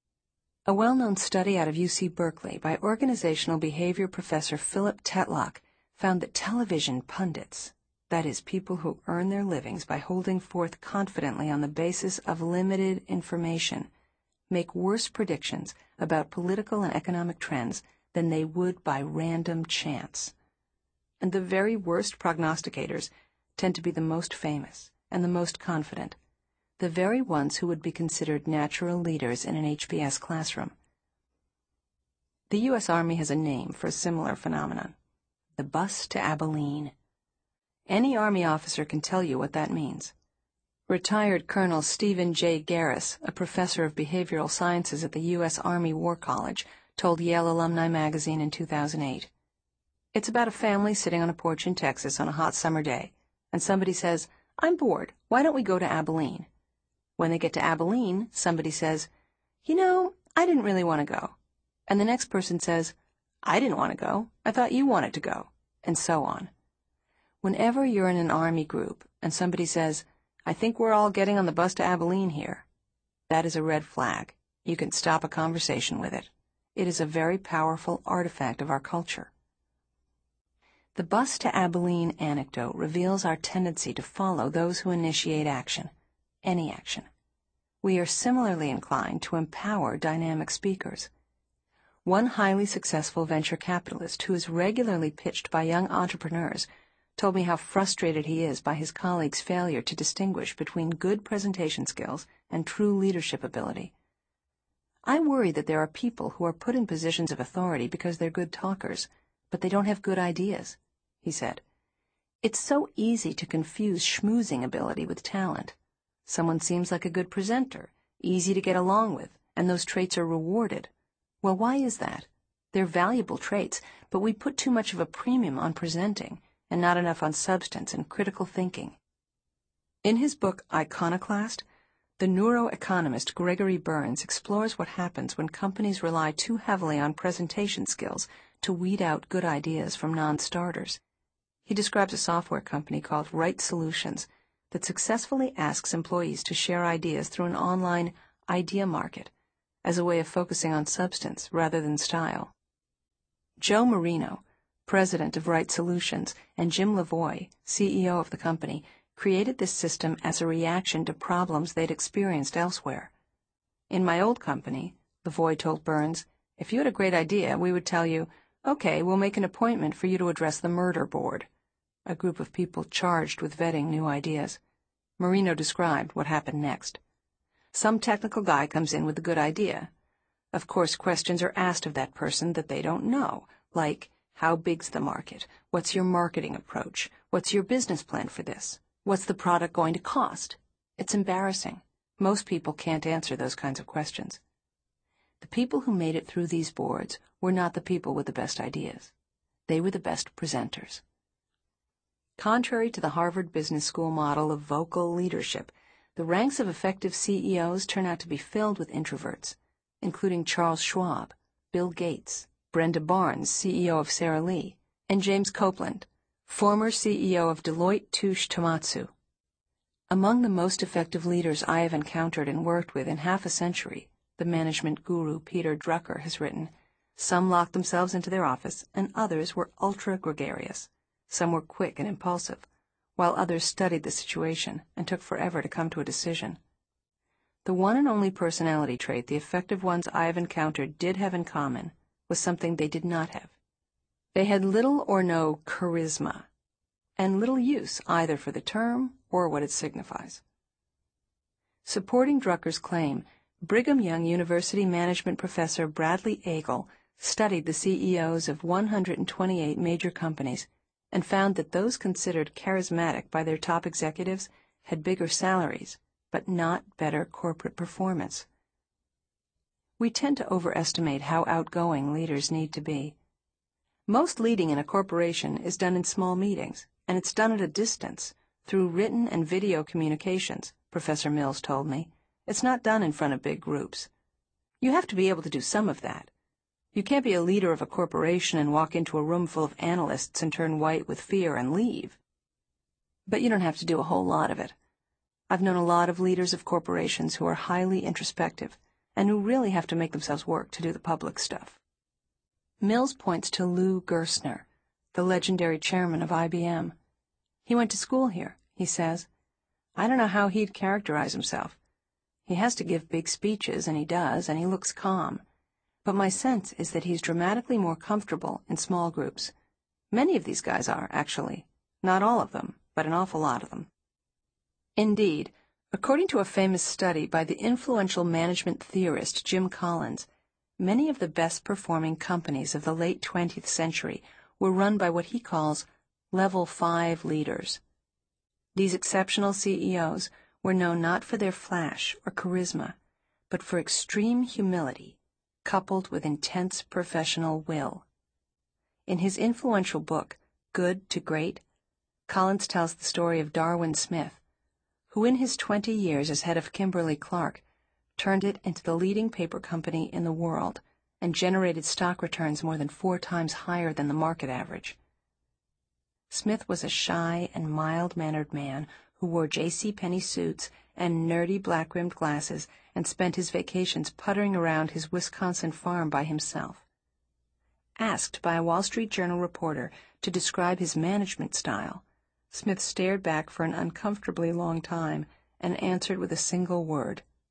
A well-known study out of U C Berkeley by organizational behavior professor Philip Tetlock found that television pundits, that is, people who earn their livings by holding forth confidently on the basis of limited information, make worse predictions about political and economic trends than they would by random chance. And the very worst prognosticators tend to be the most famous and the most confident, the very ones who would be considered natural leaders in an H B S classroom. The U S Army has a name for a similar phenomenon, the bus to Abilene. Any Army officer can tell you what that means. Retired Colonel Stephen J. Garris, a professor of behavioral sciences at the U S Army War College, told Yale Alumni Magazine in two thousand eight. It's about a family sitting on a porch in Texas on a hot summer day, and somebody says, "I'm bored. Why don't we go to Abilene?" When they get to Abilene, somebody says, "You know, I didn't really want to go." And the next person says, "I didn't want to go. I thought you wanted to go," and so on. Whenever you're in an Army group and somebody says, "I think we're all getting on the bus to Abilene here," that is a red flag. You can stop a conversation with it. It is a very powerful artifact of our culture. The bus to Abilene anecdote reveals our tendency to follow those who initiate action, any action. we are similarly inclined to empower dynamic speakers. One highly successful venture capitalist who is regularly pitched by young entrepreneurs told me how frustrated he is by his colleagues' failure to distinguish between good presentation skills and true leadership ability. I worry that there are people who are put in positions of authority because they're good talkers, but they don't have good ideas, he said. It's so easy to confuse schmoozing ability with talent. Someone seems like a good presenter, easy to get along with, and those traits are rewarded. Well, why is that? They're valuable traits, but we put too much of a premium on presenting and not enough on substance and critical thinking. In his book Iconoclast, the neuroeconomist Gregory Burns explores what happens when companies rely too heavily on presentation skills to weed out good ideas from non-starters. He describes a software company called Right Solutions that successfully asks employees to share ideas through an online idea market as a way of focusing on substance rather than style. Joe Marino, president of Right Solutions, and Jim Lavoie, C E O of the company, created this system as a reaction to problems they'd experienced elsewhere. In my old company, Lavoie told Burns, if you had a great idea, we would tell you, okay, we'll make an appointment for you to address the murder board, a group of people charged with vetting new ideas. Marino described what happened next. Some technical guy comes in with a good idea. Of course, questions are asked of that person that they don't know, like, how big's the market? What's your marketing approach? What's your business plan for this? What's the product going to cost? It's embarrassing. Most people can't answer those kinds of questions. The people who made it through these boards were not the people with the best ideas. They were the best presenters. Contrary to the Harvard Business School model of vocal leadership, the ranks of effective C E Os turn out to be filled with introverts, including Charles Schwab, Bill Gates, Brenda Barnes, C E O of Sara Lee, and James Copeland, former C E O of Deloitte Touche Tohmatsu. Among the most effective leaders I have encountered and worked with in half a century, the management guru Peter Drucker has written, some locked themselves into their office and others were ultra-gregarious. Some were quick and impulsive, while others studied the situation and took forever to come to a decision. The one and only personality trait the effective ones I have encountered did have in common was something they did not have. They had little or no charisma, and little use either for the term or what it signifies. Supporting Drucker's claim, Brigham Young University management professor Bradley Agel studied the C E Os of one hundred twenty-eight major companies and found that those considered charismatic by their top executives had bigger salaries, but not better corporate performance. We tend to overestimate how outgoing leaders need to be. Most leading in a corporation is done in small meetings, and it's done at a distance, through written and video communications, Professor Mills told me. It's not done in front of big groups. You have to be able to do some of that. You can't be a leader of a corporation and walk into a room full of analysts and turn white with fear and leave. But you don't have to do a whole lot of it. I've known a lot of leaders of corporations who are highly introspective and who really have to make themselves work to do the public stuff. Mills points to Lou Gerstner, the legendary chairman of I B M. He went to school here, he says. I don't know how he'd characterize himself. He has to give big speeches, and he does, and he looks calm. But my sense is that he's dramatically more comfortable in small groups. Many of these guys are, actually. Not all of them, but an awful lot of them. Indeed, according to a famous study by the influential management theorist Jim Collins, many of the best-performing companies of the late twentieth century were run by what he calls level five leaders. These exceptional C E Os were known not for their flash or charisma, but for extreme humility, coupled with intense professional will. In his influential book, Good to Great, Collins tells the story of Darwin Smith, who in his twenty years as head of Kimberly-Clark turned it into the leading paper company in the world and generated stock returns more than four times higher than the market average. Smith was a shy and mild-mannered man who wore J C Penney suits and nerdy black-rimmed glasses and spent his vacations puttering around his Wisconsin farm by himself. Asked by a Wall Street Journal reporter to describe his management style, Smith stared back for an uncomfortably long time and answered with a single word,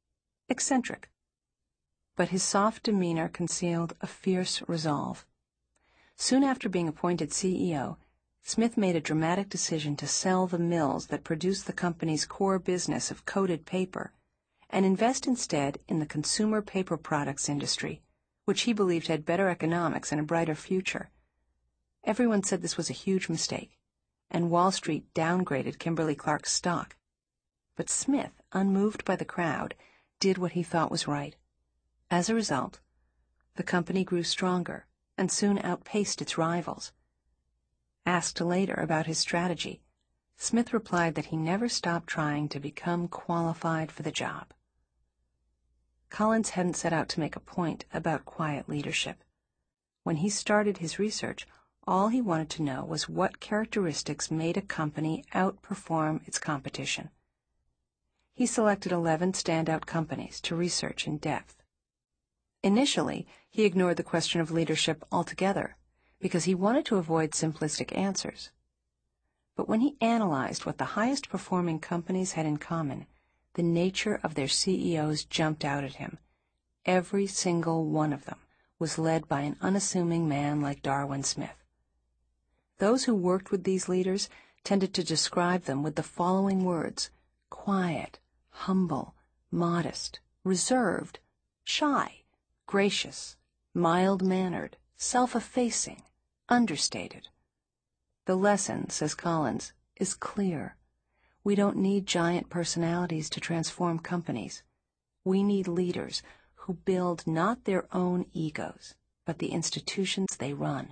eccentric. But his soft demeanor concealed a fierce resolve. Soon after being appointed C E O, Smith made a dramatic decision to sell the mills that produced the company's core business of coated paper and invest instead in the consumer paper products industry, which he believed had better economics and a brighter future. Everyone said this was a huge mistake, and Wall Street downgraded Kimberly-Clark's stock. But Smith, unmoved by the crowd, did what he thought was right. As a result, the company grew stronger and soon outpaced its rivals. Asked later about his strategy, Smith replied that he never stopped trying to become qualified for the job. Collins hadn't set out to make a point about quiet leadership. When he started his research, all he wanted to know was what characteristics made a company outperform its competition. He selected eleven standout companies to research in depth. Initially, he ignored the question of leadership altogether because he wanted to avoid simplistic answers. But when he analyzed what the highest performing companies had in common, the nature of their C E Os jumped out at him. Every single one of them was led by an unassuming man like Darwin Smith. Those who worked with these leaders tended to describe them with the following words: quiet, humble, modest, reserved, shy, gracious, mild-mannered, self-effacing, understated. The lesson, says Collins, is clear. We don't need giant personalities to transform companies. We need leaders who build not their own egos, but the institutions they run.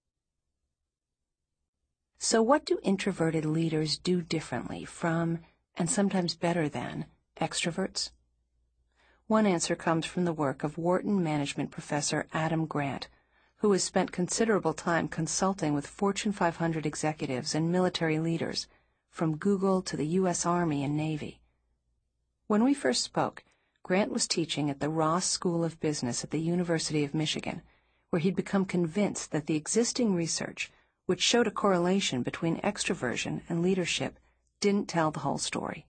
So what do introverted leaders do differently from, and sometimes better than, extroverts? One answer comes from the work of Wharton management professor Adam Grant, who has spent considerable time consulting with Fortune five hundred executives and military leaders, from Google to the U S Army and Navy. When we first spoke, Grant was teaching at the Ross School of Business at the University of Michigan, where he'd become convinced that the existing research, which showed a correlation between extroversion and leadership, didn't tell the whole story.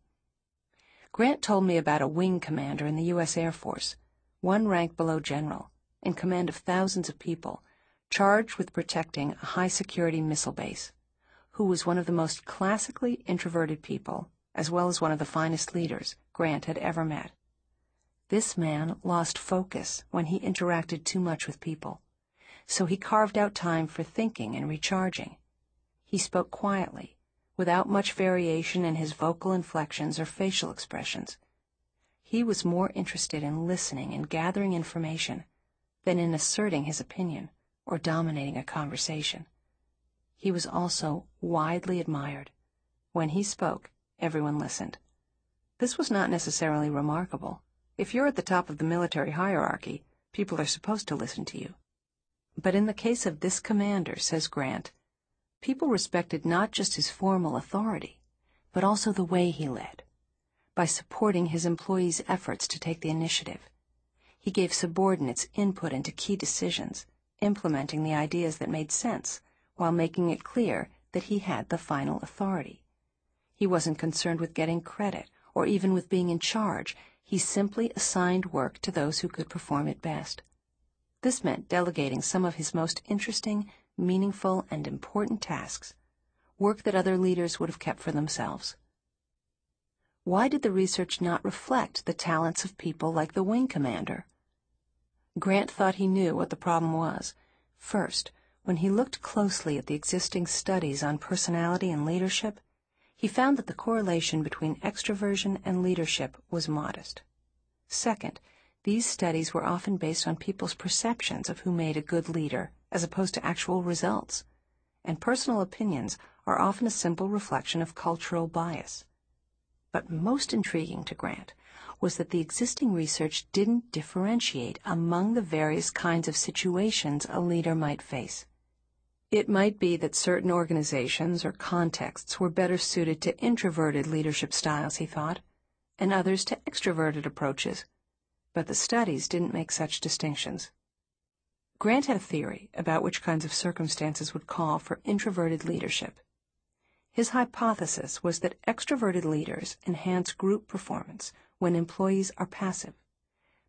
Grant told me about a wing commander in the U S Air Force, one rank below general, in command of thousands of people, charged with protecting a high-security missile base, who was one of the most classically introverted people, as well as one of the finest leaders Grant had ever met. This man lost focus when he interacted too much with people, so he carved out time for thinking and recharging. He spoke quietly, without much variation in his vocal inflections or facial expressions. He was more interested in listening and gathering information than in asserting his opinion or dominating a conversation. He was also widely admired. When he spoke, everyone listened. This was not necessarily remarkable. If you're at the top of the military hierarchy, people are supposed to listen to you. But in the case of this commander, says Grant, people respected not just his formal authority, but also the way he led. By supporting his employees' efforts to take the initiative, he gave subordinates input into key decisions, implementing the ideas that made sense, while making it clear that he had the final authority. He wasn't concerned with getting credit, or even with being in charge. He simply assigned work to those who could perform it best. This meant delegating some of his most interesting, meaningful, and important tasks, work that other leaders would have kept for themselves. Why did the research not reflect the talents of people like the wing commander? Grant thought he knew what the problem was. First, when he looked closely at the existing studies on personality and leadership, he found that the correlation between extroversion and leadership was modest. Second, these studies were often based on people's perceptions of who made a good leader, as opposed to actual results, and personal opinions are often a simple reflection of cultural bias. But most intriguing to Grant was that the existing research didn't differentiate among the various kinds of situations a leader might face. It might be that certain organizations or contexts were better suited to introverted leadership styles, he thought, and others to extroverted approaches, but the studies didn't make such distinctions. Grant had a theory about which kinds of circumstances would call for introverted leadership. His hypothesis was that extroverted leaders enhance group performance when employees are passive,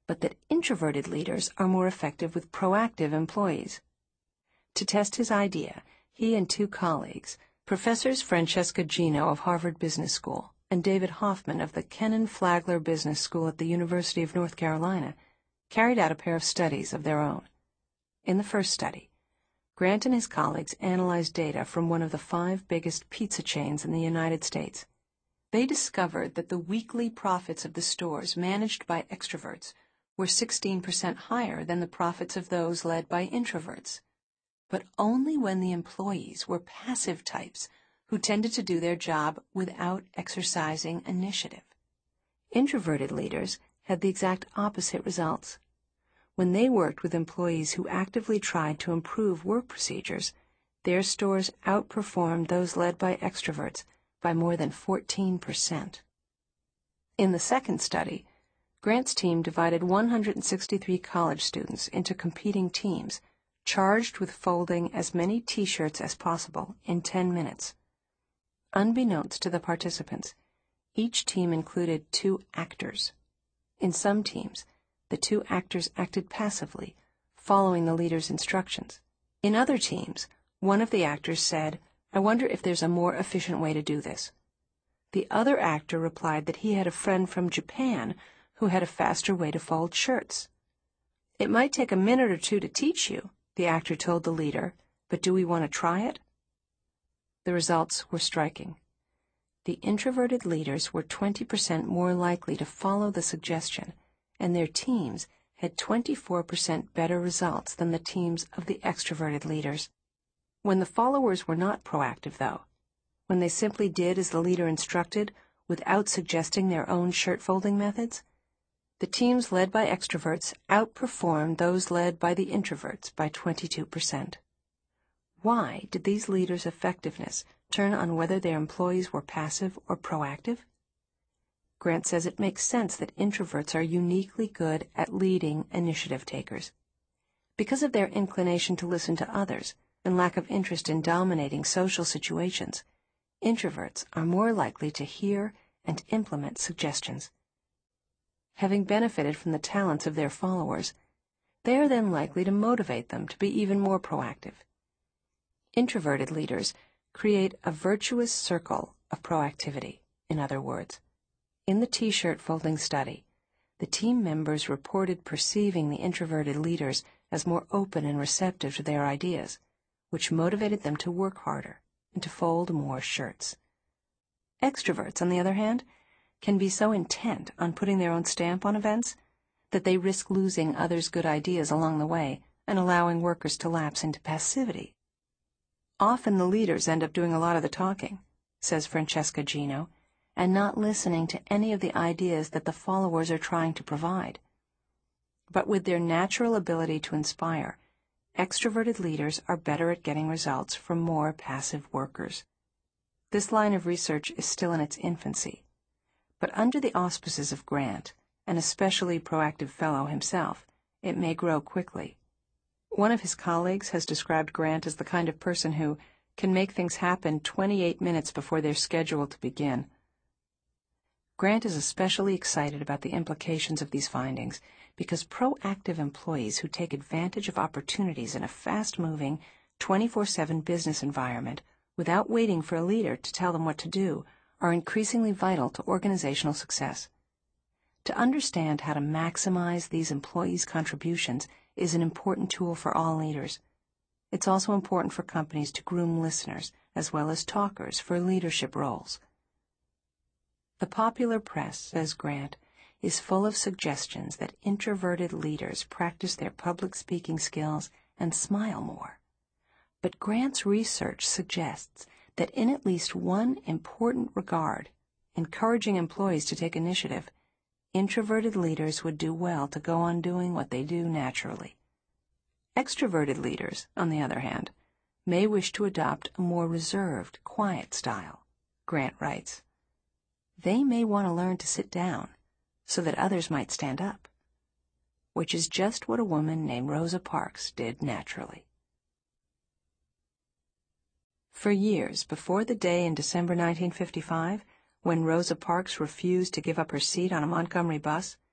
but that introverted leaders are more effective with proactive employees. To test his idea, he and two colleagues, Professors Francesca Gino of Harvard Business School and David Hoffman of the Kennan Flagler Business School at the University of North Carolina, carried out a pair of studies of their own. In the first study, Grant and his colleagues analyzed data from one of the five biggest pizza chains in the United States. They discovered that the weekly profits of the stores managed by extroverts were sixteen percent higher than the profits of those led by introverts, but only when the employees were passive types who tended to do their job without exercising initiative. Introverted leaders had the exact opposite results. When they worked with employees who actively tried to improve work procedures, their stores outperformed those led by extroverts by more than fourteen percent. In the second study, Grant's team divided one hundred sixty-three college students into competing teams, charged with folding as many T-shirts as possible in ten minutes. Unbeknownst to the participants, each team included two actors. In some teams, the two actors acted passively, following the leader's instructions. In other teams, one of the actors said, "I wonder if there's a more efficient way to do this." The other actor replied that he had a friend from Japan who had a faster way to fold shirts. "It might take a minute or two to teach you," the actor told the leader, "but do we want to try it?" The results were striking. The introverted leaders were twenty percent more likely to follow the suggestion, and their teams had twenty-four percent better results than the teams of the extroverted leaders. When the followers were not proactive, though, when they simply did as the leader instructed without suggesting their own shirt-folding methods, the teams led by extroverts outperformed those led by the introverts by twenty-two percent. Why did these leaders' effectiveness turn on whether their employees were passive or proactive? Grant says it makes sense that introverts are uniquely good at leading initiative takers. Because of their inclination to listen to others and lack of interest in dominating social situations, introverts are more likely to hear and implement suggestions. Having benefited from the talents of their followers, they are then likely to motivate them to be even more proactive. Introverted leaders create a virtuous circle of proactivity, in other words. In the T-shirt folding study, the team members reported perceiving the introverted leaders as more open and receptive to their ideas, which motivated them to work harder and to fold more shirts. Extroverts, on the other hand, can be so intent on putting their own stamp on events that they risk losing others' good ideas along the way and allowing workers to lapse into passivity. Often the leaders end up doing a lot of the talking, says Francesca Gino, and not listening to any of the ideas that the followers are trying to provide. But with their natural ability to inspire, extroverted leaders are better at getting results from more passive workers. This line of research is still in its infancy, but under the auspices of Grant, an especially proactive fellow himself, it may grow quickly. One of his colleagues has described Grant as the kind of person who can make things happen twenty-eight minutes before they're scheduled to begin. Grant is especially excited about the implications of these findings because proactive employees who take advantage of opportunities in a fast-moving, twenty-four seven business environment without waiting for a leader to tell them what to do are increasingly vital to organizational success. To understand how to maximize these employees' contributions is an important tool for all leaders. It's also important for companies to groom listeners as well as talkers for leadership roles. The popular press, says Grant, is full of suggestions that introverted leaders practice their public speaking skills and smile more. But Grant's research suggests that in at least one important regard, encouraging employees to take initiative, introverted leaders would do well to go on doing what they do naturally. Extroverted leaders, on the other hand, may wish to adopt a more reserved, quiet style, Grant writes. They may want to learn to sit down so that others might stand up, which is just what a woman named Rosa Parks did naturally. For years before the day in December nineteen fifty-five, when Rosa Parks refused to give up her seat on a Montgomery bus,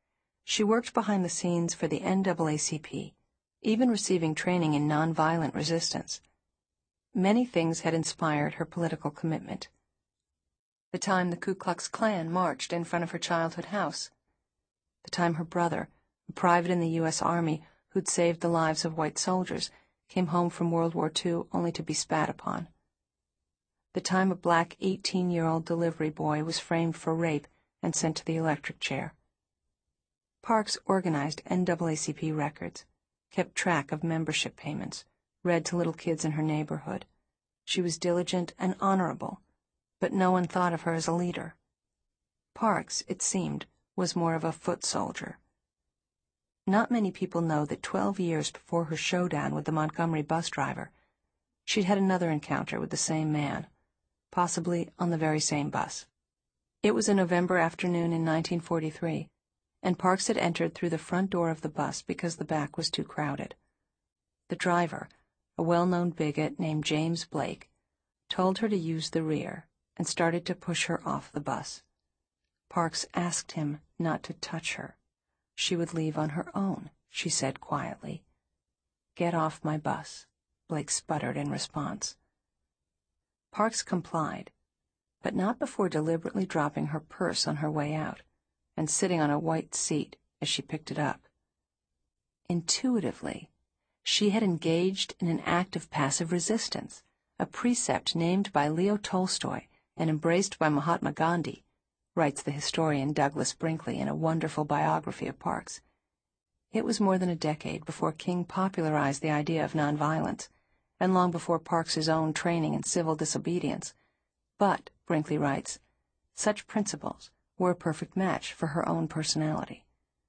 She worked behind the scenes for the N double A C P, even receiving training in nonviolent resistance. Many things had inspired her political commitment. The time the Ku Klux Klan marched in front of her childhood house. The time her brother, a private in the U S Army who'd saved the lives of white soldiers, came home from World War Two only to be spat upon. The time a black eighteen-year-old delivery boy was framed for rape and sent to the electric chair. Parks organized N double A C P records, kept track of membership payments, read to little kids in her neighborhood. She was diligent and honorable, but no one thought of her as a leader. Parks, it seemed, was more of a foot soldier. Not many people know that twelve years before her showdown with the Montgomery bus driver, she'd had another encounter with the same man, possibly on the very same bus. It was a November afternoon in nineteen forty-three, and Parks had entered through the front door of the bus because the back was too crowded. The driver, a well-known bigot named James Blake, told her to use the rear and started to push her off the bus. Parks asked him not to touch her. She would leave on her own, she said quietly. "Get off my bus," Blake sputtered in response. Parks complied, but not before deliberately dropping her purse on her way out and sitting on a white seat as she picked it up. Intuitively, she had engaged in an act of passive resistance, a precept named by Leo Tolstoy and embraced by Mahatma Gandhi, writes the historian Douglas Brinkley in a wonderful biography of Parks. It was more than a decade before King popularized the idea of nonviolence, and long before Parks's own training in civil disobedience. But, Brinkley writes, such principles were a perfect match for her own personality.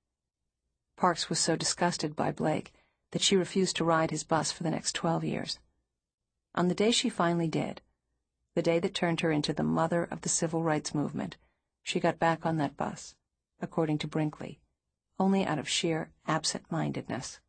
Parks was so disgusted by Blake that she refused to ride his bus for the next twelve years. On the day she finally did, the day that turned her into the mother of the civil rights movement, she got back on that bus, according to Brinkley, only out of sheer absent-mindedness.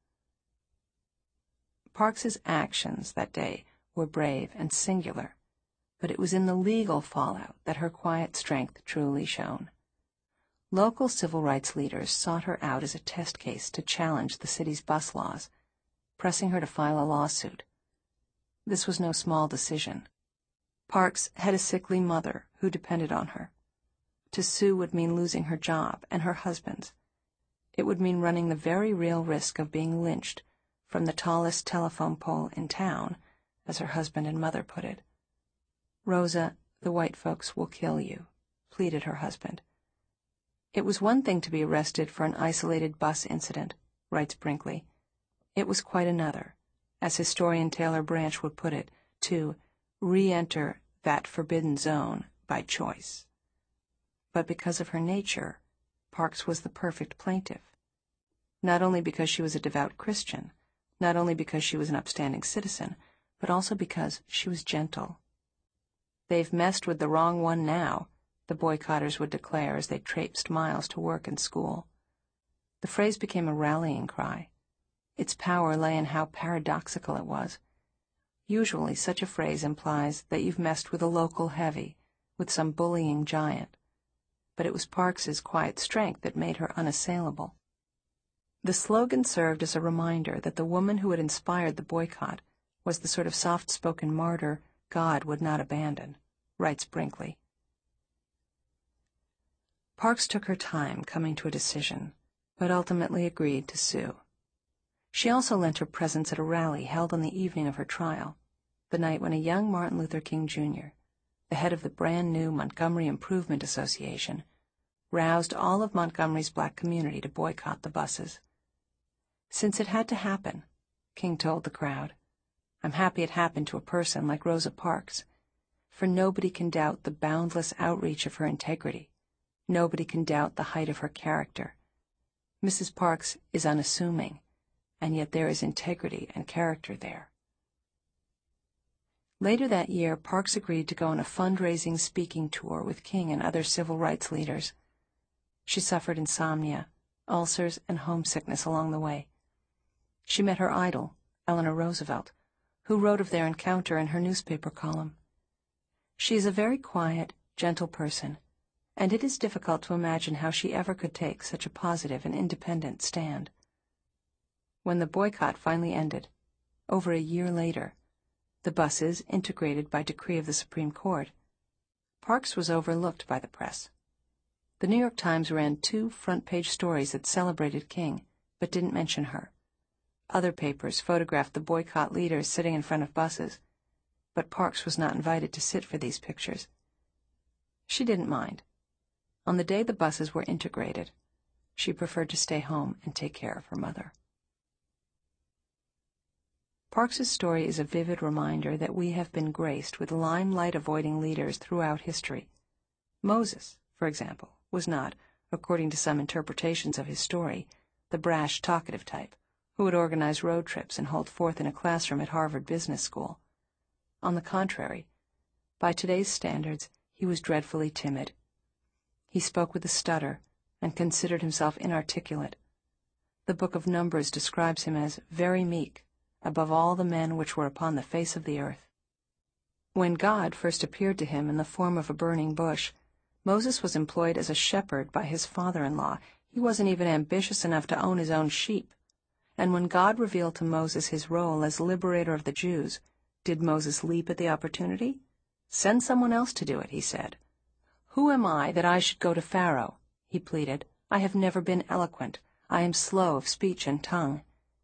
Parks's actions that day were brave and singular, but it was in the legal fallout that her quiet strength truly shone. Local civil rights leaders sought her out as a test case to challenge the city's bus laws, pressing her to file a lawsuit. This was no small decision. Parks had a sickly mother who depended on her. To sue would mean losing her job and her husband's. It would mean running the very real risk of being lynched from the tallest telephone pole in town, as her husband and mother put it. "Rosa, the white folks will kill you," pleaded her husband. It was one thing to be arrested for an isolated bus incident, writes Brinkley. It was quite another, as historian Taylor Branch would put it, to re-enter that forbidden zone by choice. But because of her nature, Parks was the perfect plaintiff. Not only because she was a devout Christian, not only because she was an upstanding citizen, but also because she was gentle. "They've messed with the wrong one now," the boycotters would declare as they traipsed miles to work and school. The phrase became a rallying cry. Its power lay in how paradoxical it was. Usually such a phrase implies that you've messed with a local heavy, with some bullying giant. But it was Parks's quiet strength that made her unassailable. The slogan served as a reminder that the woman who had inspired the boycott was the sort of soft-spoken martyr God would not abandon, writes Brinkley. Parks took her time coming to a decision, but ultimately agreed to sue. She also lent her presence at a rally held on the evening of her trial, the night when a young Martin Luther King Junior, the head of the brand-new Montgomery Improvement Association, roused all of Montgomery's black community to boycott the buses. "Since it had to happen," King told the crowd, "I'm happy it happened to a person like Rosa Parks, for nobody can doubt the boundless outreach of her integrity. Nobody can doubt the height of her character. Missus Parks is unassuming, and yet there is integrity and character there." Later that year, Parks agreed to go on a fundraising speaking tour with King and other civil rights leaders. She suffered insomnia, ulcers, and homesickness along the way. She met her idol, Eleanor Roosevelt, who wrote of their encounter in her newspaper column. She is a very quiet, gentle person, and it is difficult to imagine how she ever could take such a positive and independent stand. When the boycott finally ended, over a year later, the buses integrated by decree of the Supreme Court, Parks was overlooked by the press. The New York Times ran two front-page stories that celebrated King, but didn't mention her. Other papers photographed the boycott leaders sitting in front of buses, but Parks was not invited to sit for these pictures. She didn't mind. On the day the buses were integrated, she preferred to stay home and take care of her mother. Parks's story is a vivid reminder that we have been graced with limelight-avoiding leaders throughout history. Moses, for example, was not, according to some interpretations of his story, the brash, talkative type who would organize road trips and hold forth in a classroom at Harvard Business School. On the contrary, by today's standards, he was dreadfully timid. He spoke with a stutter and considered himself inarticulate. The Book of Numbers describes him as very meek, above all the men which were upon the face of the earth. When God first appeared to him in the form of a burning bush, Moses was employed as a shepherd by his father-in-law. He wasn't even ambitious enough to own his own sheep. And when God revealed to Moses his role as liberator of the Jews, did Moses leap at the opportunity? Send someone else to do it, he said. Who am I that I should go to Pharaoh? He pleaded. I have never been eloquent. I am slow of speech and tongue.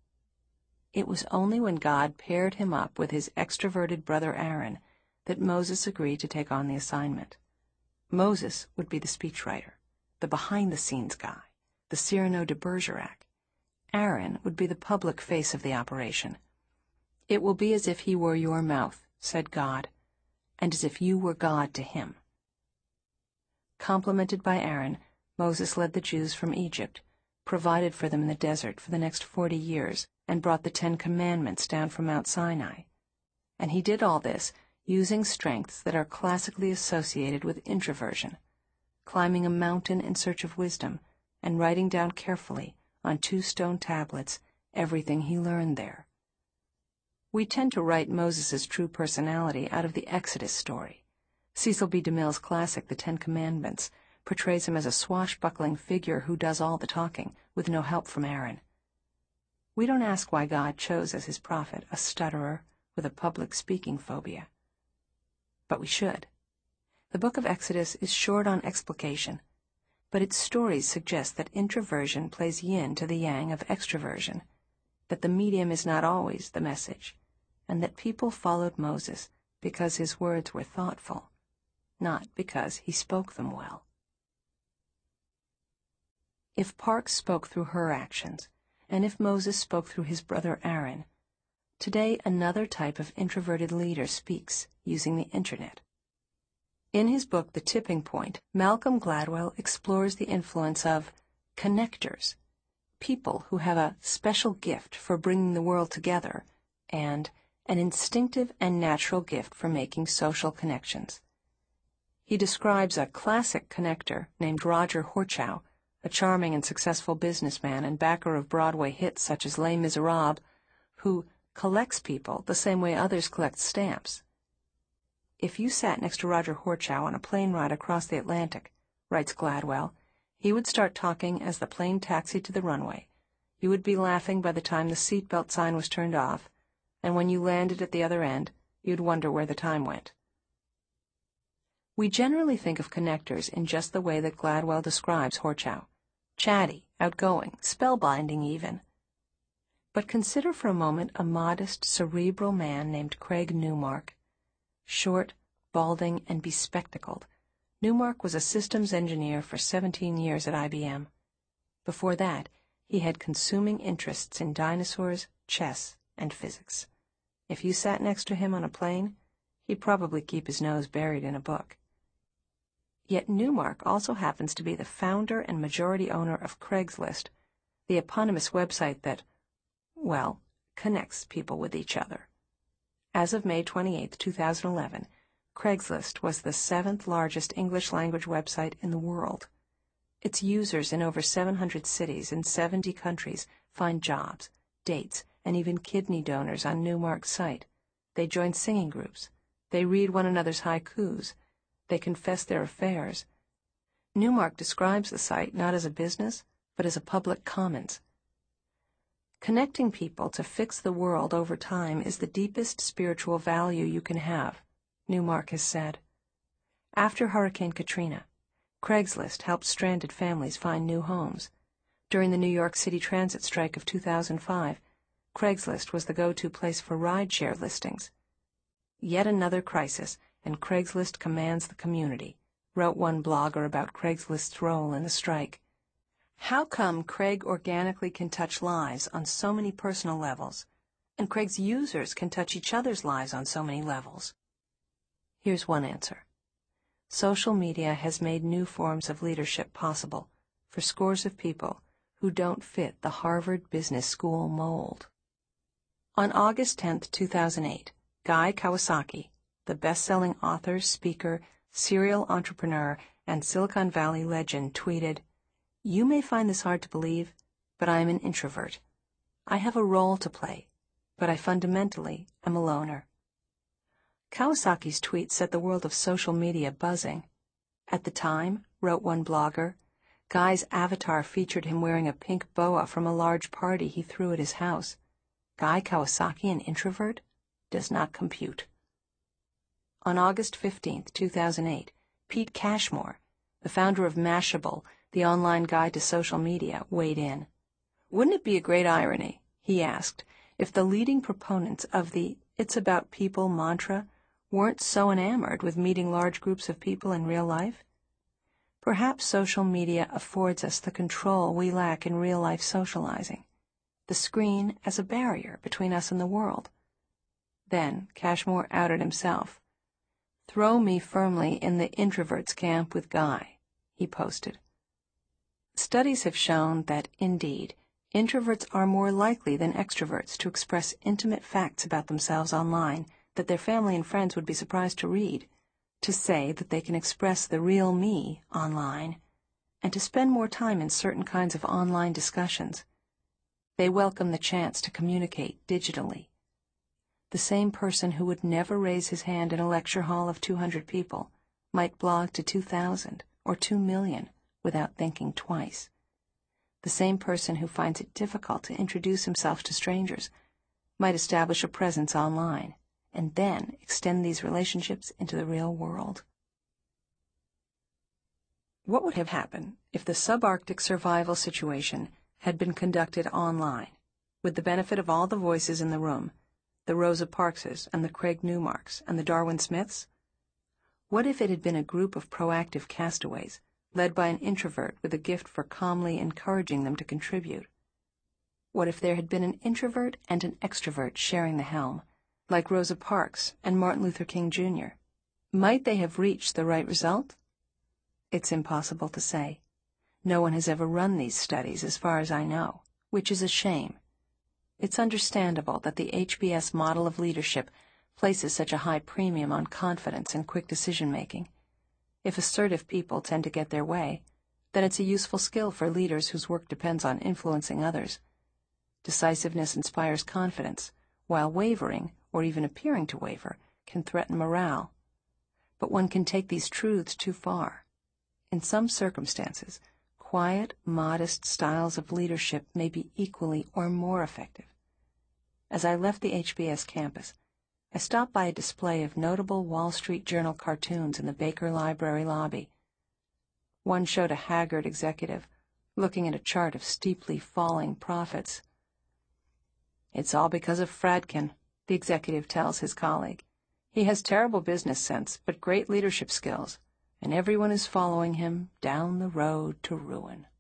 It was only when God paired him up with his extroverted brother Aaron that Moses agreed to take on the assignment. Moses would be the speechwriter, the behind-the-scenes guy, the Cyrano de Bergerac. Aaron would be the public face of the operation. It will be as if he were your mouth, said God, and as if you were God to him. Complimented by Aaron, Moses led the Jews from Egypt, provided for them in the desert for the next forty years, and brought the Ten Commandments down from Mount Sinai. And he did all this using strengths that are classically associated with introversion, climbing a mountain in search of wisdom, and writing down carefully on two stone tablets everything he learned there. We tend to write Moses's true personality out of the Exodus story. Cecil B. DeMille's classic The Ten Commandments portrays him as a swashbuckling figure who does all the talking, with no help from Aaron. We don't ask why God chose as his prophet a stutterer with a public speaking phobia. But we should. The book of Exodus is short on explication, but its stories suggest that introversion plays yin to the yang of extroversion, that the medium is not always the message, and that people followed Moses because his words were thoughtful, not because he spoke them well. If Parks spoke through her actions, and if Moses spoke through his brother Aaron, today another type of introverted leader speaks using the Internet. In his book, The Tipping Point, Malcolm Gladwell explores the influence of connectors, people who have a special gift for bringing the world together, and an instinctive and natural gift for making social connections. He describes a classic connector named Roger Horchow, a charming and successful businessman and backer of Broadway hits such as Les Miserables, who collects people the same way others collect stamps. If you sat next to Roger Horchow on a plane ride across the Atlantic, writes Gladwell, he would start talking as the plane taxied to the runway. You would be laughing by the time the seatbelt sign was turned off, and when you landed at the other end, you'd wonder where the time went. We generally think of connectors in just the way that Gladwell describes Horchow. Chatty, outgoing, spellbinding even. But consider for a moment a modest, cerebral man named Craig Newmark. Short, balding, and bespectacled, Newmark was a systems engineer for seventeen years at I B M. Before that, he had consuming interests in dinosaurs, chess, and physics. If you sat next to him on a plane, he'd probably keep his nose buried in a book. Yet Newmark also happens to be the founder and majority owner of Craigslist, the eponymous website that, well, connects people with each other. As of May twenty-eighth, two thousand eleven, Craigslist was the seventh largest English-language website in the world. Its users in over seven hundred cities in seventy countries find jobs, dates, and even kidney donors on Newmark's site. They join singing groups. They read one another's haikus. They confess their affairs. Newmark describes the site not as a business, but as a public commons. Connecting people to fix the world over time is the deepest spiritual value you can have, Newmark has said. After Hurricane Katrina, Craigslist helped stranded families find new homes. During the New York City transit strike of two thousand five, Craigslist was the go-to place for rideshare listings. Yet another crisis, and Craigslist commands the community, wrote one blogger about Craigslist's role in the strike. How come Craig organically can touch lives on so many personal levels, and Craig's users can touch each other's lives on so many levels? Here's one answer. Social media has made new forms of leadership possible for scores of people who don't fit the Harvard Business School mold. On August tenth, two thousand eight, Guy Kawasaki, the best-selling author, speaker, serial entrepreneur, and Silicon Valley legend, tweeted, "You may find this hard to believe, but I am an introvert. I have a role to play, but I fundamentally am a loner." Kawasaki's tweet set the world of social media buzzing. At the time, wrote one blogger, Guy's avatar featured him wearing a pink boa from a large party he threw at his house. Guy Kawasaki, an introvert, does not compute. On August fifteenth, two thousand eight, Pete Cashmore, the founder of Mashable, the online guide to social media, weighed in. Wouldn't it be a great irony, he asked, if the leading proponents of the "it's about people" mantra weren't so enamored with meeting large groups of people in real life? Perhaps social media affords us the control we lack in real-life socializing, the screen as a barrier between us and the world. Then Cashmore outed himself. "Throw me firmly in the introverts camp with Guy," he posted. Studies have shown that, indeed, introverts are more likely than extroverts to express intimate facts about themselves online that their family and friends would be surprised to read, to say that they can express the real me online, and to spend more time in certain kinds of online discussions. They welcome the chance to communicate digitally. The same person who would never raise his hand in a lecture hall of two hundred people might blog to two thousand or two million without thinking twice. The same person who finds it difficult to introduce himself to strangers might establish a presence online and then extend these relationships into the real world. What would have happened if the subarctic survival situation had been conducted online, with the benefit of all the voices in the room, the Rosa Parkses and the Craig Newmarks and the Darwin Smiths? What if it had been a group of proactive castaways, led by an introvert with a gift for calmly encouraging them to contribute? What if there had been an introvert and an extrovert sharing the helm, like Rosa Parks and Martin Luther King Junior? Might they have reached the right result? It's impossible to say. No one has ever run these studies as far as I know, which is a shame. It's understandable that the H B S model of leadership places such a high premium on confidence and quick decision-making. If assertive people tend to get their way, then it's a useful skill for leaders whose work depends on influencing others. Decisiveness inspires confidence, while wavering, or even appearing to waver, can threaten morale. But one can take these truths too far. In some circumstances, quiet, modest styles of leadership may be equally or more effective. As I left the H B S campus, I stopped by a display of notable Wall Street Journal cartoons in the Baker Library lobby. One showed a haggard executive looking at a chart of steeply falling profits. "It's all because of Fradkin," the executive tells his colleague. "He has terrible business sense, but great leadership skills, and everyone is following him down the road to ruin."